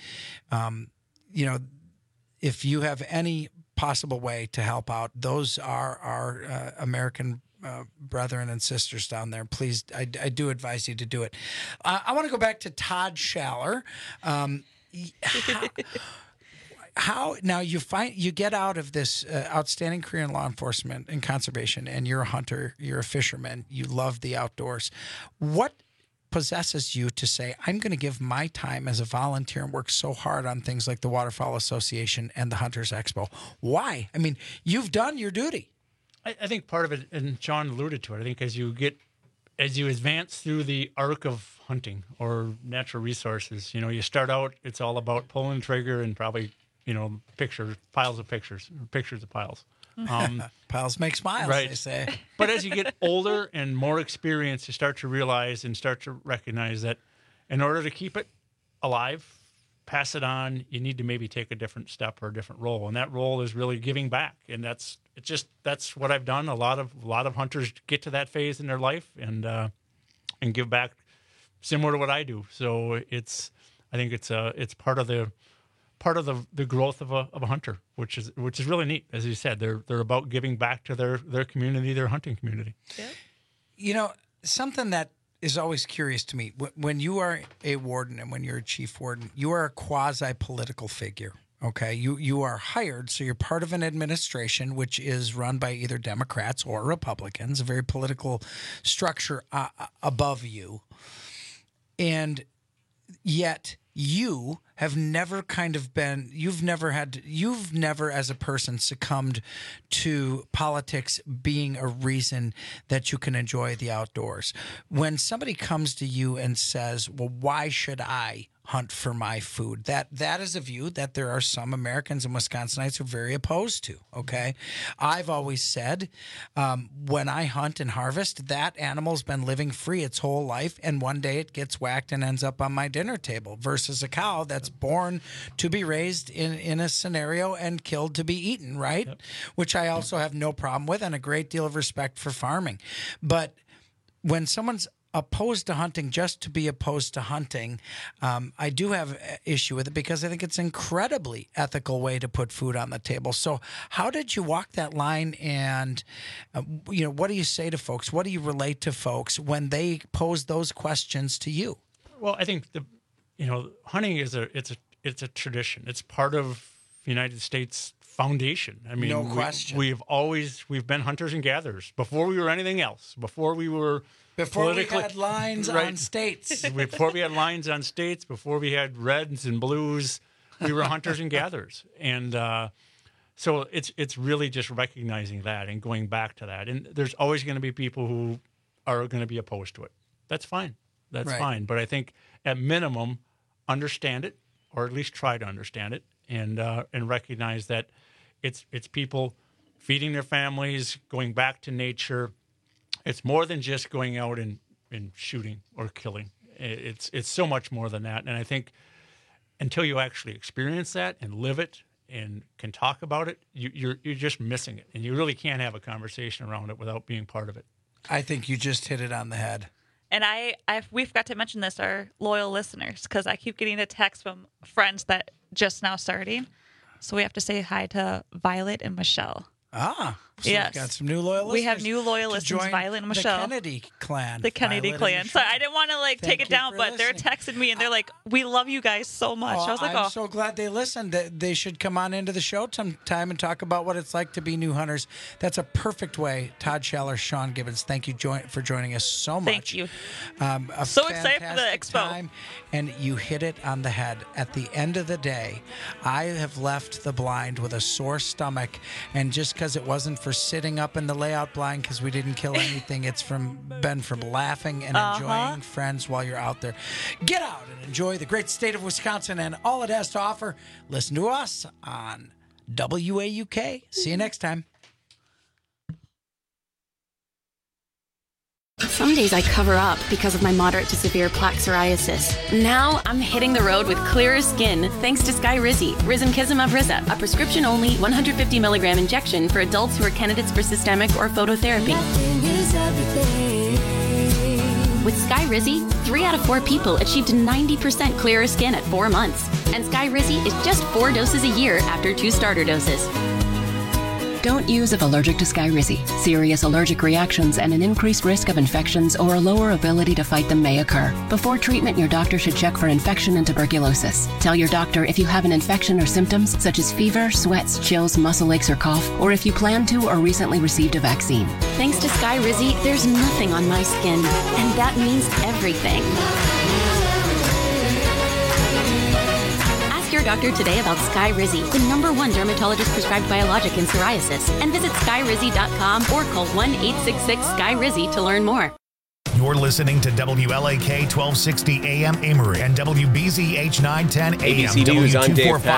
if you have any possible way to help out, those are our American brethren and sisters down there. Please, I do advise you to do it. I want to go back to Todd Schaller. How now you get out of this outstanding career in law enforcement and conservation, and you're a hunter, you're a fisherman, you love the outdoors. What possesses you to say, I'm going to give my time as a volunteer and work so hard on things like the Waterfowl Association and the Hunters Expo? Why? I mean, you've done your duty. I think part of it, and Sean alluded to it, I think as you advance through the arc of hunting or natural resources, you start out, it's all about pulling the trigger and probably, piles of pictures of piles. Piles make smiles, right. They say. But as you get older and more experienced, you start to realize and start to recognize that in order to keep it alive, pass it on, you need to maybe take a different step or a different role. And that role is really giving back. And that's what I've done. A lot of hunters get to that phase in their life and give back similar to what I do. So I think it's part of the growth of a hunter, which is really neat. As you said, they're about giving back to their community, their hunting community. Yeah. Something that is always curious to me, when you are a warden and when you're a chief warden, you are a quasi-political figure. Okay, you are hired, so you're part of an administration which is run by either Democrats or Republicans, a very political structure above you, and yet you have never you've never as a person succumbed to politics being a reason that you can enjoy the outdoors. When somebody comes to you and says, well, why should I hunt for my food? That is a view that there are some Americans and Wisconsinites who are very opposed to, okay? I've always said when I hunt and harvest, that animal's been living free its whole life, and one day it gets whacked and ends up on my dinner table versus a cow that's born to be raised in a scenario and killed to be eaten, right? Yep. Which I also have no problem with and a great deal of respect for farming. But when someone's opposed to hunting just to be opposed to hunting, I do have an issue with it because I think it's an incredibly ethical way to put food on the table. So how did you walk that line, and what do you say to folks? What do you relate to folks when they pose those questions to you? Well, I think hunting is a tradition. It's part of the United States foundation. I mean, no question. We've been hunters and gatherers before we were anything else. Before we had lines on states. Before we had lines on states, before we had reds and blues, we were hunters and gatherers. And so it's really just recognizing that and going back to that. And there's always going to be people who are going to be opposed to it. That's fine. That's right. fine. But I think at minimum, understand it, or at least try to understand it, and recognize that it's people feeding their families, going back to nature. It's more than just going out and shooting or killing. It's so much more than that. And I think until you actually experience that and live it and can talk about it, you're just missing it. And you really can't have a conversation around it without being part of it. I think you just hit it on the head. And we forgot to mention this, our loyal listeners, because I keep getting a text from friends that just now starting. So we have to say hi to Violet and Michelle. Ah. So yes. We've got some new loyal listeners. We have new loyal listeners, Violet and Michelle. The Kennedy clan. The Kennedy clan. So I didn't want to take it down, but they're texting me and they're like, "We love you guys so much." I was like, I'm so glad they listened. They should come on into the show sometime and talk about what it's like to be new hunters. That's a perfect way. Todd Schaller, Sean Gibbons, thank you for joining us so much. Thank you. So excited for the expo. Time, and you hit it on the head. At the end of the day, I have left the blind with a sore stomach, and just because it wasn't for sitting up in the layout blind because we didn't kill anything, it's been from laughing and enjoying friends while you're out there. Get out and enjoy the great state of Wisconsin and all it has to offer. Listen to us on WAUK. See you next time. Some days I cover up because of my moderate to severe plaque psoriasis. Now I'm hitting the road with clearer skin thanks to Skyrizi, Risankizumab Riza, a prescription-only 150 milligram injection for adults who are candidates for systemic or phototherapy. With Skyrizi, 3 out of 4 people achieved 90% clearer skin at 4 months. And Skyrizi is just 4 doses a year after 2 starter doses. Don't use if allergic to Skyrizi. Serious allergic reactions and an increased risk of infections or a lower ability to fight them may occur. Before treatment, your doctor should check for infection and tuberculosis. Tell your doctor if you have an infection or symptoms such as fever, sweats, chills, muscle aches, or cough, or if you plan to or recently received a vaccine. Thanks to Skyrizi, there's nothing on my skin, and that means everything. Your doctor today about Skyrizi, the #1 dermatologist prescribed biologic in psoriasis, and visit skyrizi.com or call 1-866-SKY-RIZZI to learn more. You're listening to WLAK 1260 AM Amory and WBZH 910 AM ABC News, I'm Dave Pat.